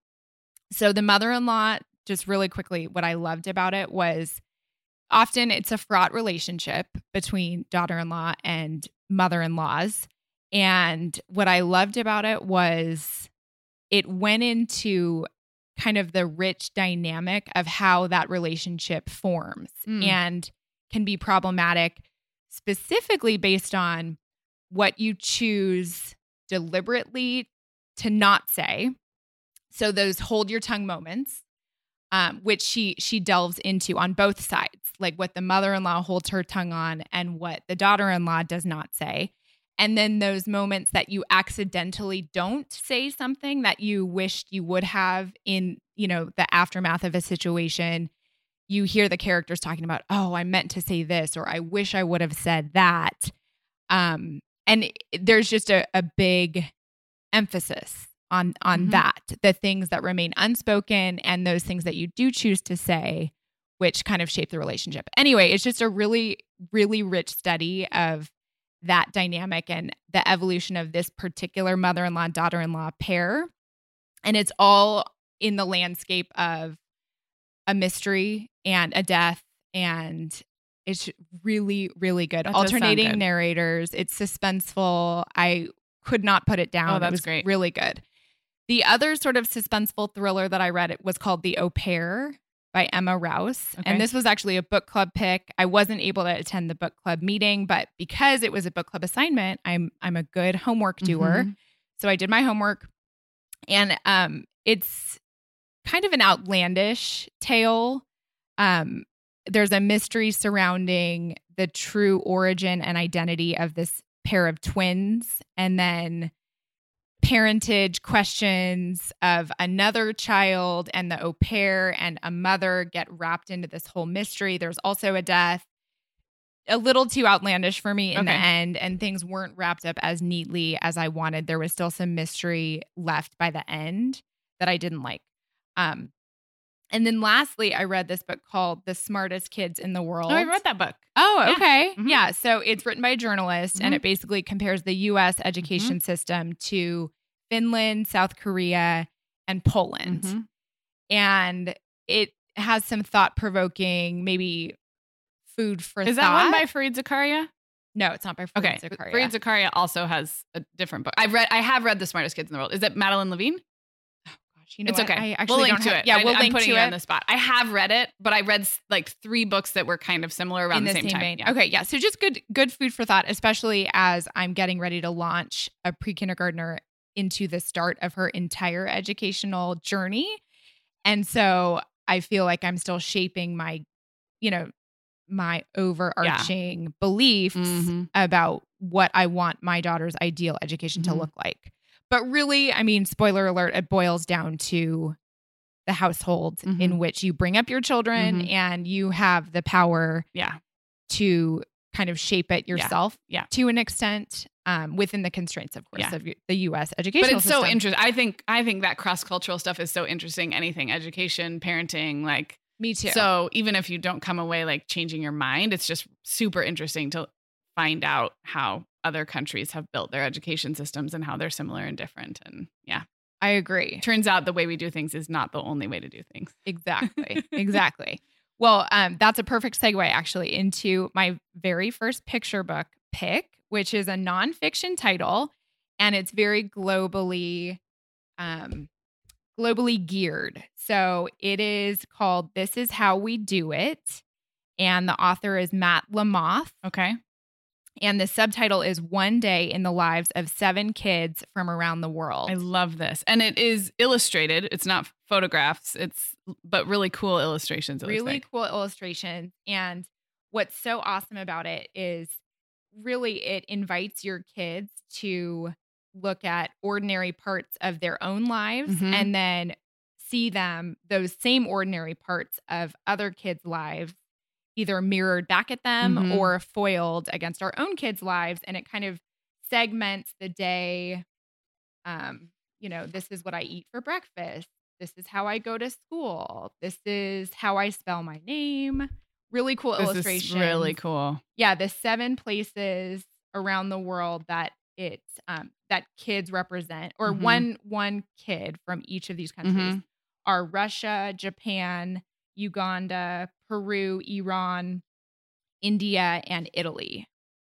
So The Mother-in-Law, just really quickly, what I loved about it was often it's a fraught relationship between daughter-in-law and mother-in-laws. And what I loved about it was it went into kind of the rich dynamic of how that relationship forms Mm. and can be problematic, specifically based on what you choose deliberately to not say. So those hold your tongue moments, um, which she she delves into on both sides, like what the mother-in-law holds her tongue on and what the daughter-in-law does not say. And then those moments that you accidentally don't say something that you wished you would have in, you know, the aftermath of a situation. You hear the characters talking about, oh, I meant to say this, or I wish I would have said that. Um, and it- there's just a, a big emphasis on on Mhm. that, the things that remain unspoken and those things that you do choose to say, which kind of shape the relationship. Anyway, it's just a really, really rich study of that dynamic and the evolution of this particular mother-in-law, daughter-in-law pair. And it's all in the landscape of a mystery and a death. And it's really, really good. That does sound Alternating good. narrators. It's suspenseful. I could not put it down. Oh, It that's was great. really good. The other sort of suspenseful thriller that I read it was called The Au Pair by Emma Rouse. Okay. And this was actually a book club pick. I wasn't able to attend the book club meeting, but because it was a book club assignment, I'm I'm a good homework doer. Mhm. So I did my homework. And um it's kind of an outlandish tale. Um there's a mystery surrounding the true origin and identity of this pair of twins, and then parentage questions of another child and the au pair and a mother get wrapped into this whole mystery. There's also a death. A little too outlandish for me in the Okay. end, and things weren't wrapped up as neatly as I wanted. There was still some mystery left by the end that I didn't like. Um, and then lastly, I read this book called The Smartest Kids in the World. Oh, I read that book. Oh, Yeah. okay. Mhm. Yeah. So it's written by a journalist and Mhm. it basically compares the U S education system to Finland, South Korea, and Poland. Mm-hmm. And it has some thought-provoking, maybe food for Is thought. that one by Fareed Zakaria? No, it's not by Fareed Okay. Zakaria. Fareed Zakaria also has a different book. I've read, I have read The Smartest Kids in the World. Is it Madeline Levine? You know It's what? okay. I actually we'll link don't to have, it. Yeah, I, we'll I'm link putting to you it on the spot. I have read it, but I read like three books that were kind of similar around in the the same, same time. vein. Yeah. Okay, yeah. So just good, good food for thought, especially as I'm getting ready to launch a pre-kindergartner into the start of her entire educational journey, and so I feel like I'm still shaping my, you know, my overarching yeah. beliefs mm-hmm. about what I want my daughter's ideal education mm-hmm. to look like. But really, I mean, spoiler alert, it boils down to the household mm-hmm. in which you bring up your children mm-hmm. and you have the power yeah. to kind of shape it yourself yeah. Yeah. to an extent um, within the constraints, of course, yeah. of the U S education. But it's system. so interesting. I think I think that cross-cultural stuff is so interesting. Anything, education, parenting, like me too. So even if you don't come away like changing your mind, it's just super interesting to find out how other countries have built their education systems and how they're similar and different. And yeah, I agree. Turns out the way we do things is not the only way to do things. Exactly. Exactly. Well, um, that's a perfect segue actually into my very first picture book pick, which is a nonfiction title, and it's very globally, um, globally geared. So it is called "This Is How We Do It," and the author is Matt Lamothe. Okay. And the subtitle is One Day in the Lives of Seven Kids from Around the World. I love this. And it is illustrated. It's not photographs. It's, but really cool illustrations. Really like. cool illustrations. And what's so awesome about it is really it invites your kids to look at ordinary parts of their own lives mm-hmm. and then see them, those same ordinary parts of other kids' lives, either mirrored back at them mm-hmm. or foiled against our own kids' lives. And it kind of segments the day. Um, you know, this is what I eat for breakfast. This is how I go to school. This is how I spell my name. Really cool this illustrations. Is really cool. Yeah, the seven places around the world that it's um, that kids represent, or mm-hmm. one one kid from each of these countries mm-hmm. are Russia, Japan, Uganda, Peru, Iran, India, and Italy.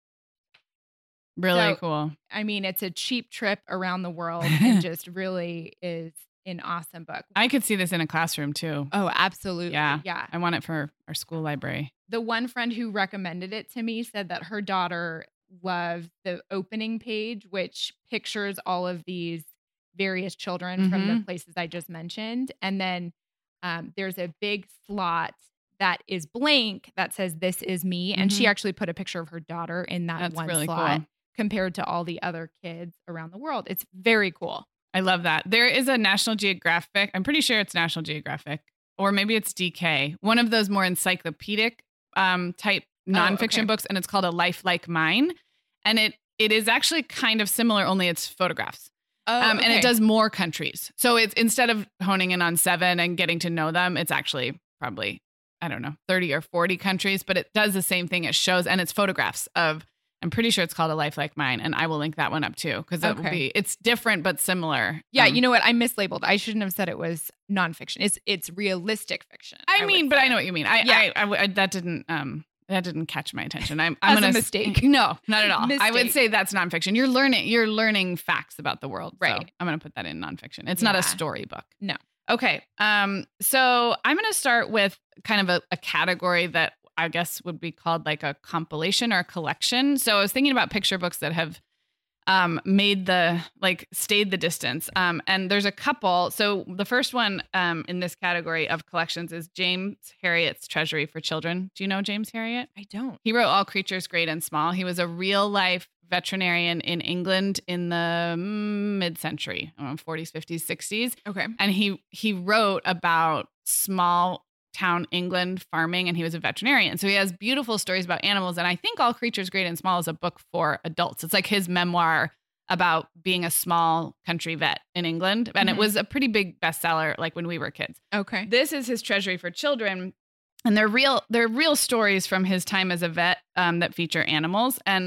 Really so, cool. I mean, it's a cheap trip around the world and just really is an awesome book. I could see this in a classroom too. Oh, absolutely. Yeah. Yeah. I want it for our school library. The one friend who recommended it to me said that her daughter loves the opening page, which pictures all of these various children mm-hmm. from the places I just mentioned. And then um, there's a big slot that is blank that says, "This is me." And mm-hmm. she actually put a picture of her daughter in that That's one really slot cool. compared to all the other kids around the world. It's very cool. I love that. There is a National Geographic. I'm pretty sure it's National Geographic, or maybe it's D K, one of those more encyclopedic um, type nonfiction oh, okay. books. And it's called A Life Like Mine. And it it is actually kind of similar, only it's photographs. Oh, um, okay. And it does more countries. So it's instead of honing in on seven and getting to know them, it's actually probably, I don't know, thirty or forty countries, but it does the same thing. It shows, and it's photographs of, I'm pretty sure it's called A Life Like Mine. And I will link that one up too, because it Okay. will be, it's different, but similar. Yeah, Um, you know what? I mislabeled. I shouldn't have said it was nonfiction. It's it's realistic fiction. I, would mean, but say. I know what you mean. I, Yeah. I, I, I that didn't, um, that didn't catch my attention. I'm, I'm As a gonna mistake. No, not at all. I Mistake. would say that's nonfiction. You're learning, you're learning facts about the world. So Right. I'm gonna put that in nonfiction. It's not Yeah. a storybook. No. Okay. Um. So I'm gonna start with kind of a, a category that I guess would be called like a compilation or a collection. So I was thinking about picture books that have um, made the, like stayed the distance. Um, and there's a couple. So the first one um, in this category of collections is James Herriot's Treasury for Children. Do you know James Herriot? I don't. He wrote All Creatures Great and Small. He was a real life veterinarian in England in the mid-century, I don't know, forties, fifties, sixties. Okay. And he he wrote about small town England farming, and he was a veterinarian. So he has beautiful stories about animals. And I think All Creatures Great and Small is a book for adults. It's like his memoir about being a small country vet in England. And Mm-hmm. it was a pretty big bestseller like when we were kids. Okay. This is his Treasury for Children. And they're real, they're real stories from his time as a vet um, that feature animals. And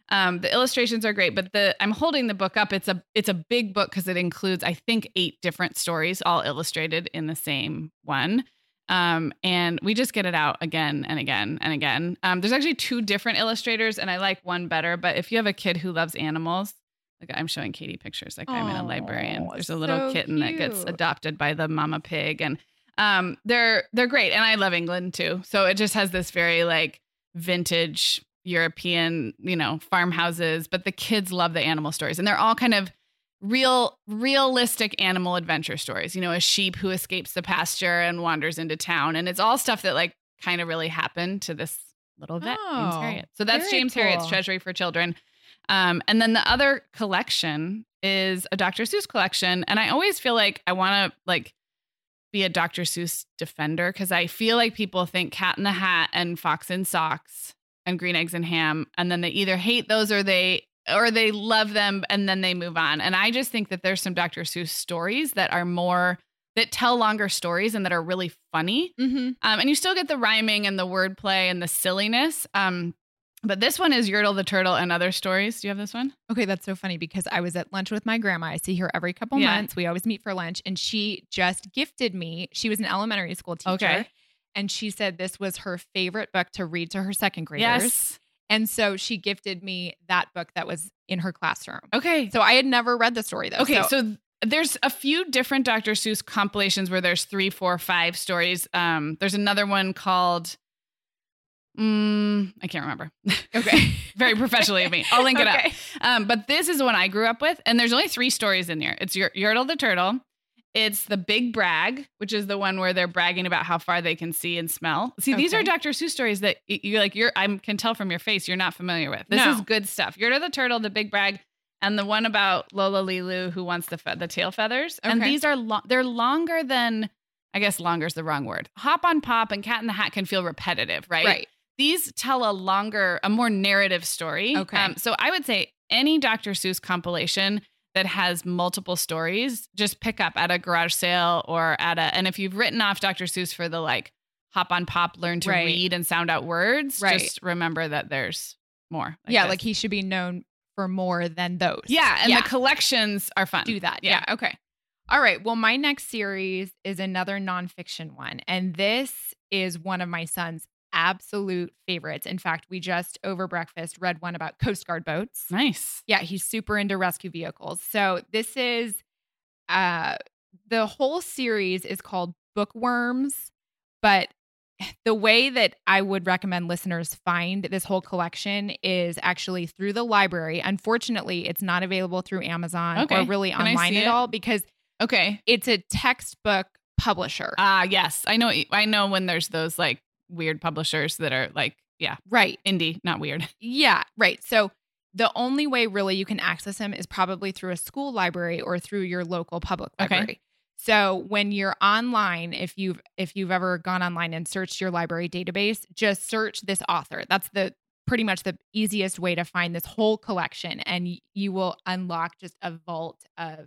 Um, the illustrations are great, but the I'm holding the book up. It's a it's a big book because it includes, I think, eight different stories, all illustrated in the same one. Um, and we just get it out again and again and again. Um, there's actually two different illustrators, and I like one better. But if you have a kid who loves animals, like I'm showing Katie pictures, like I'm in a librarian. There's a little so kitten that gets cute. adopted by the mama pig, and um, they're they're great. And I love England too, so it just has this very like vintage European, you know, farmhouses. But the kids love the animal stories, and they're all kind of real, realistic animal adventure stories. You know, a sheep who escapes the pasture and wanders into town, and it's all stuff that like kind of really happened to this little vet, James Oh, Herriot. So that's very James Herriot's cool. Treasury for Children. Um, and then the other collection is a Doctor Seuss collection, and I always feel like I want to like be a Doctor Seuss defender because I feel like people think Cat in the Hat and Fox in Socks and Green Eggs and Ham, and then they either hate those or they or they love them and then they move on. And I just think that there's some Doctor Seuss stories that are more that tell longer stories and that are really funny. Mm-hmm. Um, and you still get the rhyming and the wordplay and the silliness. Um, but this one is Yertle the Turtle and Other Stories. Do you have this one? Okay, that's so funny because I was at lunch with my grandma. I see her every couple Yeah. months. We always meet for lunch, and she just gifted me. She was an elementary school teacher. Okay. And she said this was her favorite book to read to her second graders. Yes. And so she gifted me that book that was in her classroom. Okay. So I had never read the story though. Okay, so, there's a few different Doctor Seuss compilations where there's three, four, five stories. Um, there's another one called, mm, I can't remember. okay. Very professionally of me. I'll link it Okay. up. Um, but this is the one I grew up with, and there's only three stories in there. It's Yer- Yertle the Turtle. It's the Big Brag, which is the one where they're bragging about how far they can see and smell. See, these Okay. are Doctor Seuss stories that y- you're like, you're, I can tell from your face, you're not familiar with. This No. is good stuff. Yertle the Turtle, the Big Brag, and the one about Lola Lilu who wants the fe- the tail feathers. And Okay. these are lo- they're longer than, I guess longer is the wrong word. Hop on Pop and Cat in the Hat can feel repetitive, right? Right. These tell a longer, a more narrative story. Okay. Um, so I would say any Doctor Seuss compilation that has multiple stories, just pick up at a garage sale or at a, and if you've written off Doctor Seuss for the like hop on pop, learn to Right. read and sound out words, Right. just remember that there's more. yeah, this. like he should be known for more than those. Yeah. And Yeah. the collections are fun. do that. Yeah. Yeah. Okay. All right. Well, my next series is another nonfiction one. And this is one of my son's absolute favorites. In fact, we just over breakfast read one about Coast Guard boats. Nice. Yeah, he's super into rescue vehicles. So this is uh the whole series is called Bookworms, but the way that I would recommend listeners find this whole collection is actually through the library. Unfortunately, it's not available through Amazon Okay. or really Can I online see at it? all because Okay. it's a textbook publisher. Ah, yes. I know. I know when there's those like weird publishers that are like, yeah, right. indie, not weird. Yeah, right. So the only way really you can access them is probably through a school library or through your local public Okay. library. So when you're online, if you've if you've ever gone online and searched your library database, just search this author. That's the pretty much the easiest way to find this whole collection, and y- you will unlock just a vault of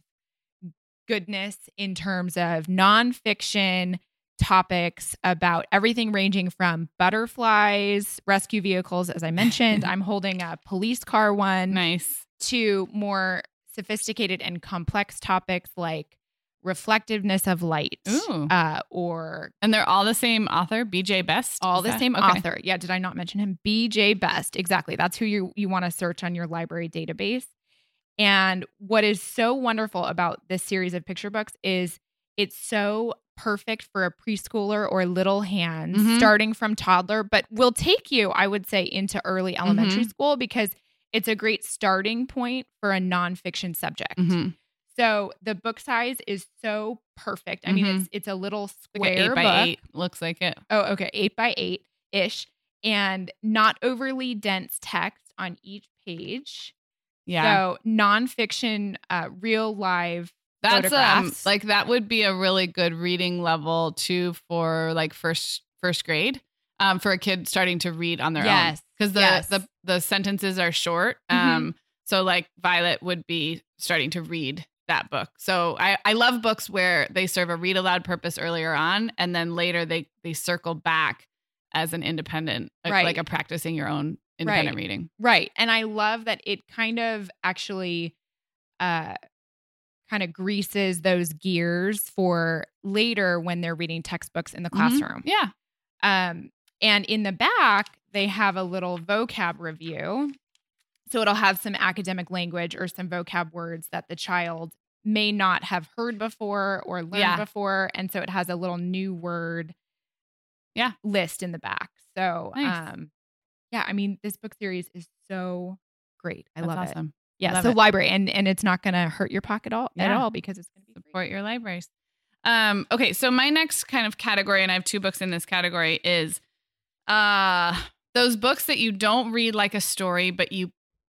goodness in terms of nonfiction topics about everything ranging from butterflies, rescue vehicles, as I mentioned. I'm holding a police car one, Nice. to more sophisticated and complex topics like reflectiveness of light, Ooh. uh, or And they're all the same author, B J Best. all Is the that- same okay. author. Yeah, did I not mention him? B J Best. Exactly. That's who you you want to search on your library database. And what is so wonderful about this series of picture books is it's so perfect for a preschooler or little hands Mhm. starting from toddler, but will take you, I would say, into early elementary school because it's a great starting point for a nonfiction subject. Mhm. So the book size is so perfect. I mean, Mhm. it's it's a little Like an square eight by book. eight. Looks like it. Oh, okay. Eight by eight ish. And not overly dense text on each page. Yeah. So nonfiction, uh, real live That's um photographs. like that would be a really good reading level too for like first first grade. Um, for a kid starting to read on their own. Yes. Because the, Yes. the the sentences are short. Mhm. Um, so like Violet would be starting to read that book. So I, I love books where they serve a read aloud purpose earlier on, and then later they they circle back as an independent, like- Right. like a practicing your own independent Right. reading. Right. And I love that it kind of actually uh, kind of greases those gears for later when they're reading textbooks in the classroom. Mm-hmm. Yeah. Um, and in the back, they have a little vocab review. So it'll have some academic language or some vocab words that the child may not have heard before or learned Yeah. before. And so it has a little new word Yeah. list in the back. So, Nice. um, yeah, I mean, this book series is so great. I That's love it. awesome. Yeah, Love so it. library, and and it's not going to hurt your pocket all, at Yeah. all because it's going to be free. Support your libraries. Um, okay, so my next kind of category, and I have two books in this category, is uh, those books that you don't read like a story, but you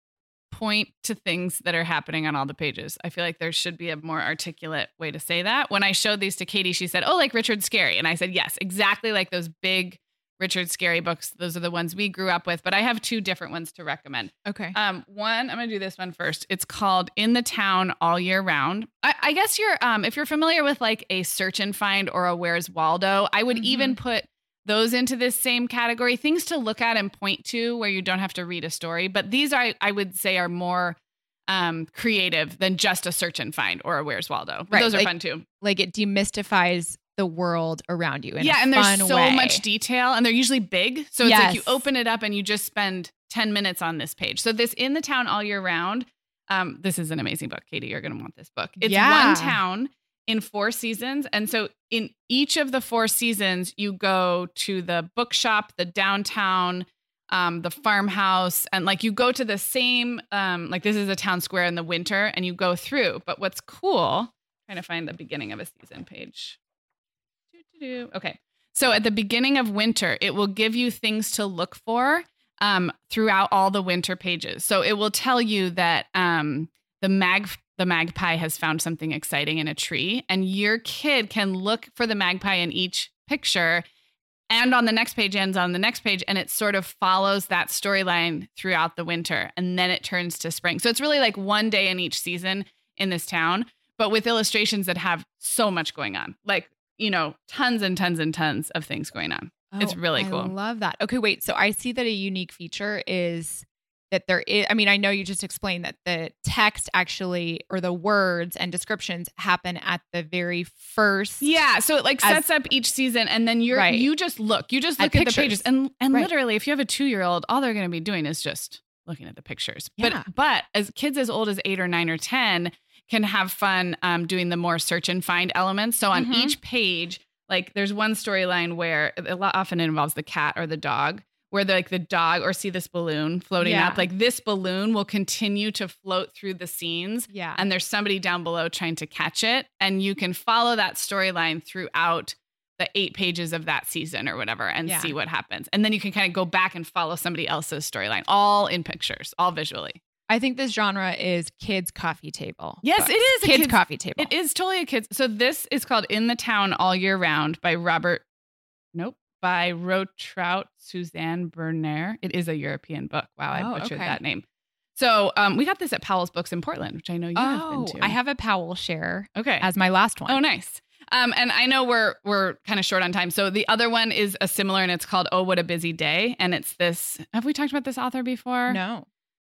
point to things that are happening on all the pages. I feel like there should be a more articulate way to say that. When I showed these to Katie, she said, oh, like Richard Scarry. And I said, yes, exactly like those big Richard Scarry books. Those are the ones we grew up with, but I have two different ones to recommend. Okay. Um, one, I'm going to do this one first. It's called In the Town All Year Round. I, I guess you're, um, if you're familiar with like a Search and Find or a Where's Waldo, I would Mhm. even put those into this same category, things to look at and point to where you don't have to read a story. But these are, I would say, are more um, creative than just a Search and Find or a Where's Waldo. But Right, those are like- fun too. Like it demystifies the world around you in Yeah, a and there's fun so way. much detail, and they're usually big. So it's like you Yes. open it up and you just spend ten minutes on this page. So this In the Town All Year Round, um, this is an amazing book, Katie. You're going to want this book. It's Yeah. one town in four seasons. And so in each of the four seasons, you go to the bookshop, the downtown, um, the farmhouse, and like you go to the same, um, like this is a town square in the winter, and you go through. But what's cool, trying to find the beginning of a season page. Doo-doo-doo. Okay. So at the beginning of winter, it will give you things to look for um, throughout all the winter pages. So it will tell you that um, the mag the magpie has found something exciting in a tree, and your kid can look for the magpie in each picture, and on the next page ends on the next page, and it sort of follows that storyline throughout the winter, and then it turns to spring. So it's really like one day in each season in this town, but with illustrations that have so much going on, like, you know, tons and tons and tons of things going on. It's Oh, really I cool. love that. Okay, wait. So I see that a unique feature is that there is, I mean, I know you just explained that the text actually, or the words and descriptions happen at the very first. Yeah, so it like As- sets up each season, and then you're Right. you just look, you just At look at, the pictures. pages, and and Right. literally, if you have a two year old, all they're going to be doing is just looking at the pictures. Yeah. But but as kids as old as eight or nine or ten can have fun um, doing the more search and find elements. So on Mhm. each page, like there's one storyline where a lot often it involves the cat or the dog, where the, like the dog or see this balloon floating Yeah. up, like this balloon will continue to float through the scenes. Yeah. And there's somebody down below trying to catch it. And you can follow that storyline throughout the eight pages of that season or whatever and Yeah. see what happens. And then you can kind of go back and follow somebody else's storyline, all in pictures, all visually. I think this genre is kids coffee table. Yes, books. it is a kids, kids- coffee table. It is totally a kid's. So this is called In the Town All Year Round by Robert, nope, by Rotrout Suzanne Berner. It is a European book. Wow, I Oh, butchered okay. that name. So um, we got this at Powell's Books in Portland, which I know you have Oh, been to. I have a Powell share Okay. as my last one. Oh, nice. Um, and I know we're we're kind of short on time. So the other one is a similar, and it's called Oh, What a Busy Day. And it's this. Have we talked about this author before? No.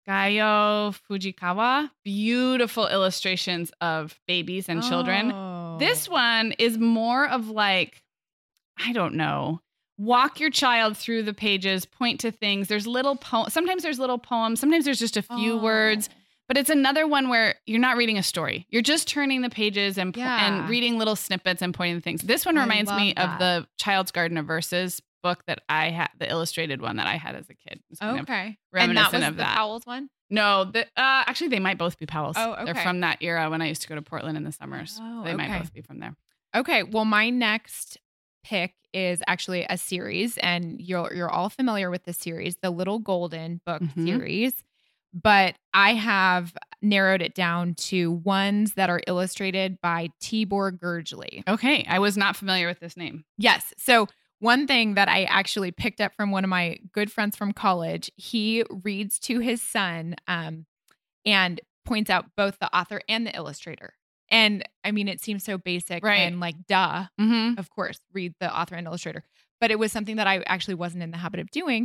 Gayo Fujikawa. Beautiful illustrations of babies and children. Oh. This one is more of like, I don't know, walk your child through the pages, point to things. There's little poems. Sometimes there's little poems. Sometimes there's just a few Oh. words. But it's another one where you're not reading a story. You're just turning the pages and po- Yeah. and reading little snippets and pointing to things. This one I reminds me love of the Child's Garden of Verses book that I had, the illustrated one that I had as a kid. It's kind of Okay. And that reminiscent was of the that. Powell's one? No, the, uh, actually, they might both be Powell's. Oh, They're okay. from that era when I used to go to Portland in the summers. Oh, they might okay. both be from there. Okay, well, my next pick is actually a series, and you're you're all familiar with the series, the Little Golden book Mhm. series. But I have narrowed it down to ones that are illustrated by Tibor Gurgely. Okay, I was not familiar with this name. Yes. So one thing that I actually picked up from one of my good friends from college, he reads to his son um, and points out both the author and the illustrator. And I mean, it seems so basic Right. and like, duh, Mm-hmm. of course, read the author and illustrator. But it was something that I actually wasn't in the habit of doing.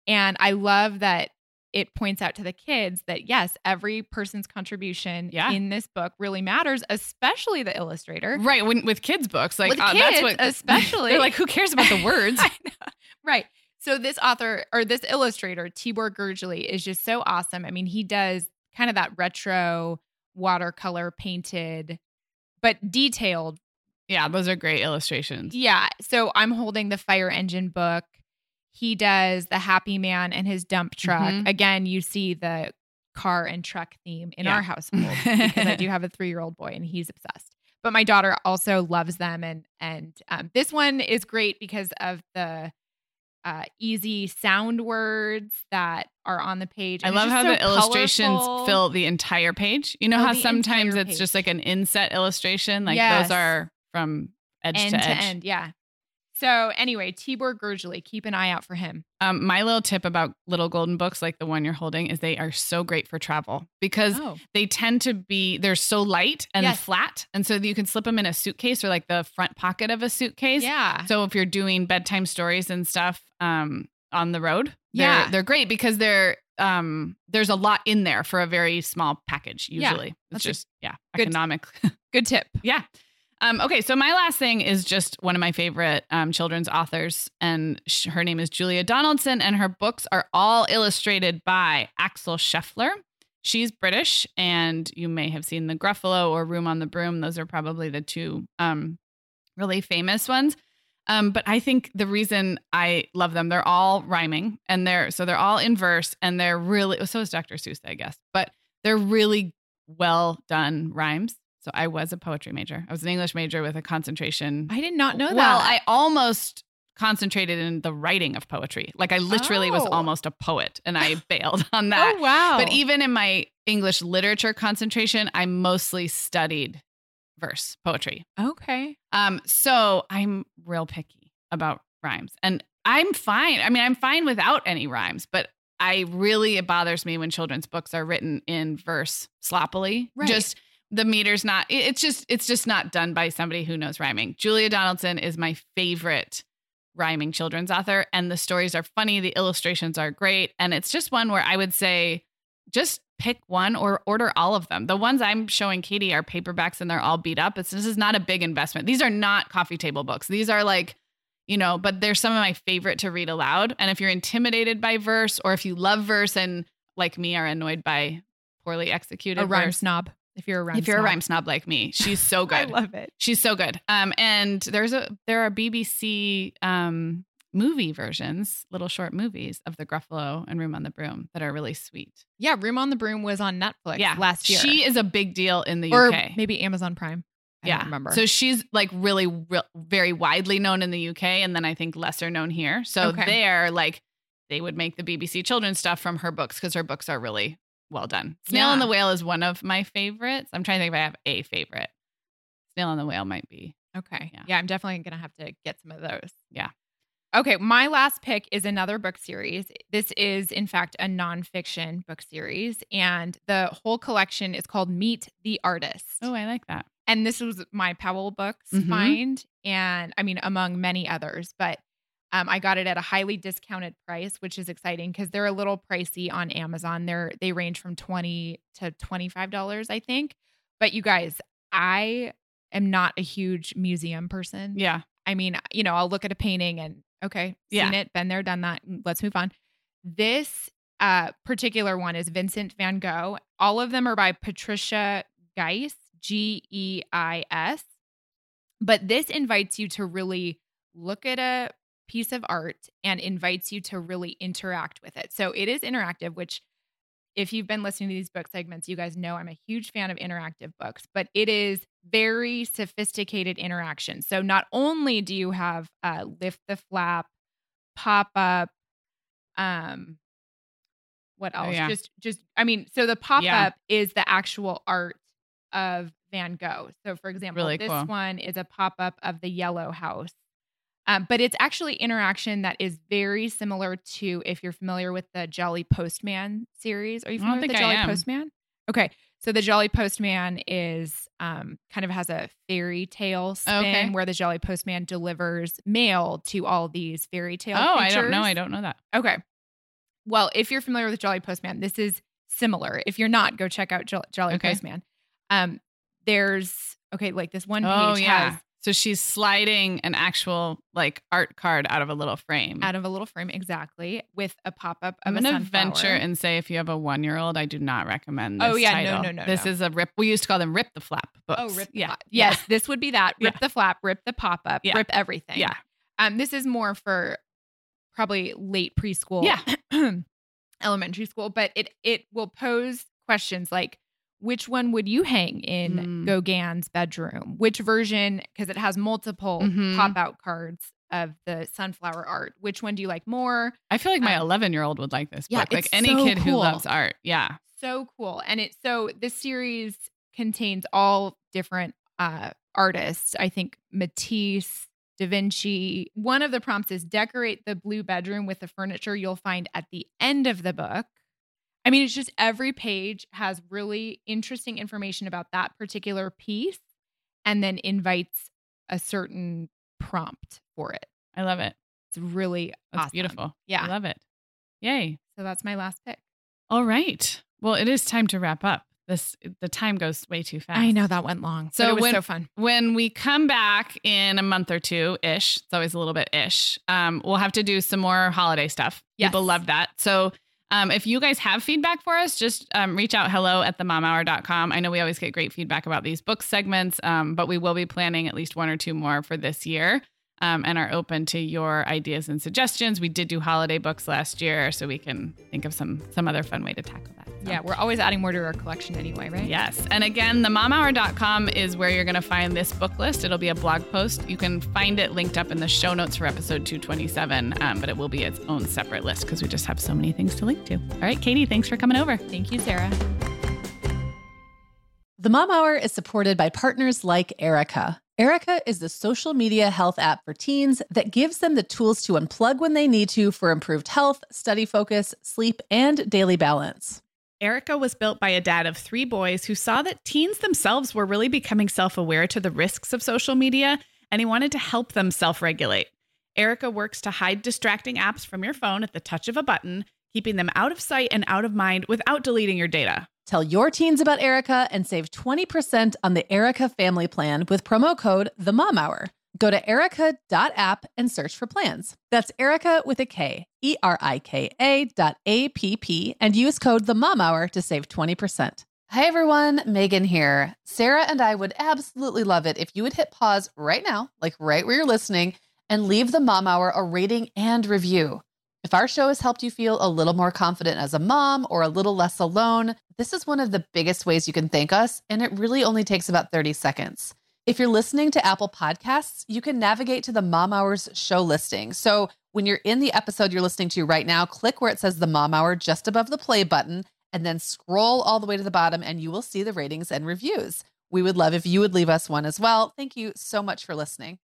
And I love that it points out to the kids that, yes, every person's contribution Yeah. in this book really matters, especially the illustrator. Right. When, with kids' books, like With uh, kids, that's what, especially. they're like, who cares about the words? I know. Right. So this author or this illustrator, Tibor Gergely, is just so awesome. I mean, he does kind of that retro watercolor painted, but detailed. Yeah, those are great illustrations. Yeah. So I'm holding the Fire Engine book. He does the Happy Man and his dump truck. Mhm. Again, you see the car and truck theme in Yeah. our household because I do have a three-year-old boy and he's obsessed. But my daughter also loves them. And and um, this one is great because of the uh, easy sound words that are on the page. I And it's love just how so the illustrations colorful. fill the entire page. You know Oh, how the sometimes entire it's just like page. an inset illustration? Like Yes. those are from edge end to to edge. end. Yeah. So anyway, Tibor Gergely, keep an eye out for him. Um, my little tip about little golden books, like the one you're holding, is they are so great for travel because Oh, they tend to be, they're so light and Yes. flat. And so you can slip them in a suitcase or like the front pocket of a suitcase. yeah. So if you're doing bedtime stories and stuff um, on the road, they're, Yeah. they're great because they're um, there's a lot in there for a very small package. Yeah. Usually, it's That's a just yeah, good- economic. Good tip. Yeah. Um, okay, so my last thing is just one of my favorite um, children's authors, and sh- her name is Julia Donaldson, and her books are all illustrated by Axel Scheffler. She's British, and you may have seen The Gruffalo or Room on the Broom. Those are probably the two um, really famous ones. Um, but I think the reason I love them, they're all rhyming, and they're so they're all in verse, and they're really so is Doctor Seuss, I guess, but they're really well done rhymes. So I was a poetry major. I was an English major with a concentration. I did not know that. Well, I almost concentrated in the writing of poetry. Like I literally was Oh. almost a poet, and I bailed on that. Oh, wow. But even in my English literature concentration, I mostly studied verse poetry. Okay. Um, so I'm real picky about rhymes, and I'm fine. I mean, I'm fine without any rhymes, but I really, it bothers me when children's books are written in verse sloppily. Right. Just the meter's not, it- it's just, it's just not done by somebody who knows rhyming. Julia Donaldson is my favorite rhyming children's author, and the stories are funny. The illustrations are great. And it's just one where I would say, just pick one or order all of them. The ones I'm showing Katie are paperbacks and they're all beat up. It's, this is not a big investment. These are not coffee table books. These are like, you know, but they're some of my favorite to read aloud. And if you're intimidated by verse, or if you love verse and like me are annoyed by poorly executed A rhyme verse, snob. If you're a rhyme if you're snob. a rhyme snob like me, she's so good. I love it. She's so good. Um, and there's a there are B B C um movie versions, little short movies of The Gruffalo and Room on the Broom that are really sweet. Yeah, Room on the Broom was on Netflix Yeah, last year. She is a big deal in the or U K. maybe Amazon Prime. I yeah, don't remember. So she's like really, re- very widely known in the U K, and then I think lesser known here. So Okay. there, like, they would make the B B C children's stuff from her books because her books are really well done. Snail Yeah. and the Whale is one of my favorites. I'm trying to think if I have a favorite. Snail and the Whale might be. Okay. Yeah. Yeah. I'm definitely going to have to get some of those. Yeah. Okay. My last pick is another book series. This is, in fact, a nonfiction book series. And the whole collection is called Meet the Artist. Oh, I like that. And this was my Powell Books Mhm. find. And I mean, among many others, but um, I got it at a highly discounted price, which is exciting because they're a little pricey on Amazon. They're, they range from twenty to twenty-five dollars, I think. But you guys, I am not a huge museum person. Yeah. I mean, you know, I'll look at a painting and okay, Yeah. seen it, been there, done that. Let's move on. This uh, particular one is Vincent van Gogh. All of them are by Patricia Geis, G E I S. But this invites you to really look at a piece of art and invites you to really interact with it. So it is interactive, which if you've been listening to these book segments, you guys know I'm a huge fan of interactive books, but it is very sophisticated interaction. So not only do you have uh, lift the flap, pop up, um, what else? yeah. Just, just, I mean, so the pop up Yeah. is the actual art of Van Gogh. So for example, Really this cool. one is a pop up of the Yellow House. Um, but it's actually interaction that is very similar to if you're familiar with the Jolly Postman series. Are you I don't familiar with the think I Jolly am. Postman? Okay. So the Jolly Postman is um, kind of has a fairy tale spin Okay. where the Jolly Postman delivers mail to all these fairy tale Oh, creatures. I don't know. I don't know that. Okay. well, if you're familiar with Jolly Postman, this is similar. If you're not, go check out Jo- Jolly Okay. Postman. Um, there's okay, like this one page Oh, yeah. has So she's sliding an actual like art card out of a little frame. out of a little frame, exactly, with a pop up of I'm a going to sunflower. venture and say if you have a one year old, I do not recommend this Oh, yeah, no, title. no, no, This no. is a rip. We used to call them Rip the Flap books. Oh, rip the yeah. flap. Yes, this would be that. Rip Yeah. the flap, rip the pop up, Yeah. rip everything. Yeah. Um, this is more for probably late preschool, Yeah. elementary school, but it it will pose questions like, which one would you hang in Mm. Gauguin's bedroom? Which version? Because it has multiple Mhm. pop out cards of the sunflower art. Which one do you like more? I feel like my Um, eleven year old would like this yeah, book. Like it's any so kid who cool. loves art. Yeah. So cool. And it so this series contains all different uh artists. I think Matisse, Da Vinci. One of the prompts is decorate the blue bedroom with the furniture you'll find at the end of the book. I mean, it's just every page has really interesting information about that particular piece and then invites a certain prompt for it. I love it. It's really That's awesome. beautiful. Yeah. I love it. Yay. So that's my last pick. All right. Well, it is time to wrap up. This the time goes way too fast. I know that went long. So So it was when- so fun. When we come back in a month or two ish, it's always a little bit ish. Um, we'll have to do some more holiday stuff. Yes. People love that. So um, if you guys have feedback for us, just um, reach out hello at the mom hour dot com. I know we always get great feedback about these book segments, um, but we will be planning at least one or two more for this year. Um, and are open to your ideas and suggestions. We did do holiday books last year, so we can think of some some other fun way to tackle that. So. Yeah, we're always adding more to our collection anyway, right? Yes. And again, the mom hour dot com is where you're going to find this book list. It'll be a blog post. You can find it linked up in the show notes for episode two twenty-seven, um, but it will be its own separate list because we just have so many things to link to. All right, Katie, thanks for coming over. Thank you, Sarah. The Mom Hour is supported by partners like Erica. Erica is the social media health app for teens that gives them the tools to unplug when they need to for improved health, study focus, sleep, and daily balance. Erica was built by a dad of three boys who saw that teens themselves were really becoming self-aware to the risks of social media, and he wanted to help them self-regulate. Erica works to hide distracting apps from your phone at the touch of a button, keeping them out of sight and out of mind without deleting your data. Tell your teens about Erica and save twenty percent on the Erica family plan with promo code The Mom Hour. Go to erica dot app and search for plans. That's Erica with a K, E R I K A dot A P P, and use code The Mom Hour to save twenty percent. Hi, everyone. Megan here. Sarah and I would absolutely love it if you would hit pause right now, like right where you're listening, and leave the Mom Hour a rating and review. If our show has helped you feel a little more confident as a mom or a little less alone, this is one of the biggest ways you can thank us, and it really only takes about thirty seconds. If you're listening to Apple Podcasts, you can navigate to the Mom Hour's show listing. So when you're in the episode you're listening to right now, click where it says the Mom Hour just above the play button, and then scroll all the way to the bottom and you will see the ratings and reviews. We would love if you would leave us one as well. Thank you so much for listening.